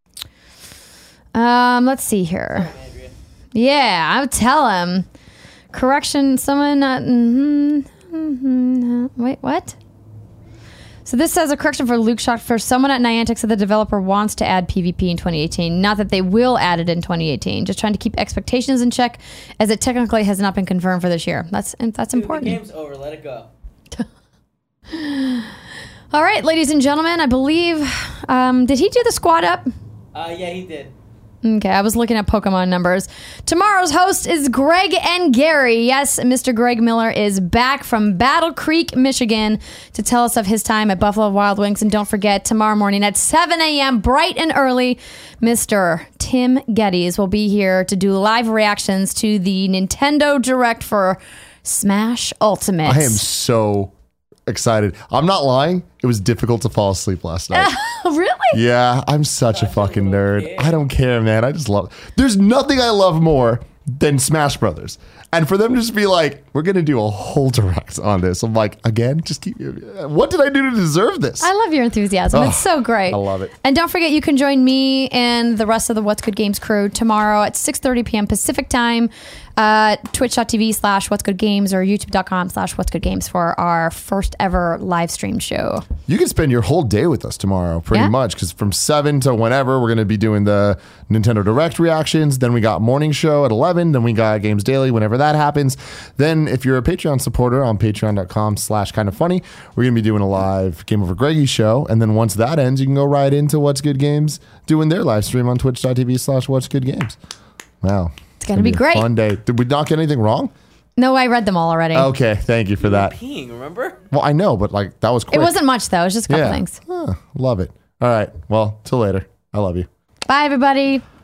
Um, let's see here. Andrea. Yeah, I would tell him. Correction, someone not. Mm-hmm, mm-hmm, wait, what? So this says a correction for Luke Shock. For someone at Niantic said the developer wants to add PvP in twenty eighteen. Not that they will add it in twenty eighteen. Just trying to keep expectations in check, as it technically has not been confirmed for this year. That's and that's Dude, important. the game's over. Let it go. All right, ladies and gentlemen, I believe. Um, did he do the squad up? Uh, yeah, he did. Okay, I was looking at Pokemon numbers. Tomorrow's host is Greg and Gary. Yes, Mister Greg Miller is back from Battle Creek, Michigan, to tell us of his time at Buffalo Wild Wings. And don't forget, tomorrow morning at seven a.m., bright and early, Mister Tim Geddes will be here to do live reactions to the Nintendo Direct for Smash Ultimate. I am so excited. I'm not lying. It was difficult to fall asleep last night. Really? Yeah, I'm such a fucking nerd. I don't care, man. I just love. There's nothing I love more than Smash Brothers. And for them to just be like, we're going to do a whole direct on this. I'm like, again, just keep, what did I do to deserve this? I love your enthusiasm. Oh, it's so great. I love it. And don't forget, you can join me and the rest of the What's Good Games crew tomorrow at six thirty p.m. Pacific time, uh, twitch.tv slash What's Good Games or youtube.com slash What's Good Games for our first ever live stream show. You can spend your whole day with us tomorrow, pretty Yeah. much, because from seven to whenever, we're going to be doing the Nintendo Direct reactions. Then we got morning show at eleven. Then we got Games Daily whenever that happens. Then if you're a Patreon supporter on patreon.com slash kind of funny, we're going to be doing a live Game Over Greggy show. And then once that ends, you can go right into What's Good Games doing their live stream on twitch.tv slash What's Good Games. Wow. It's going to be a great. Fun day. Did we not get anything wrong? No, I read them all already. Okay. Thank you for that. Peeing, remember? Well, I know, but like that was quick. It wasn't much, though. It was just a couple Yeah. things. Huh, love it. All right. Well, till later. I love you. Bye, everybody.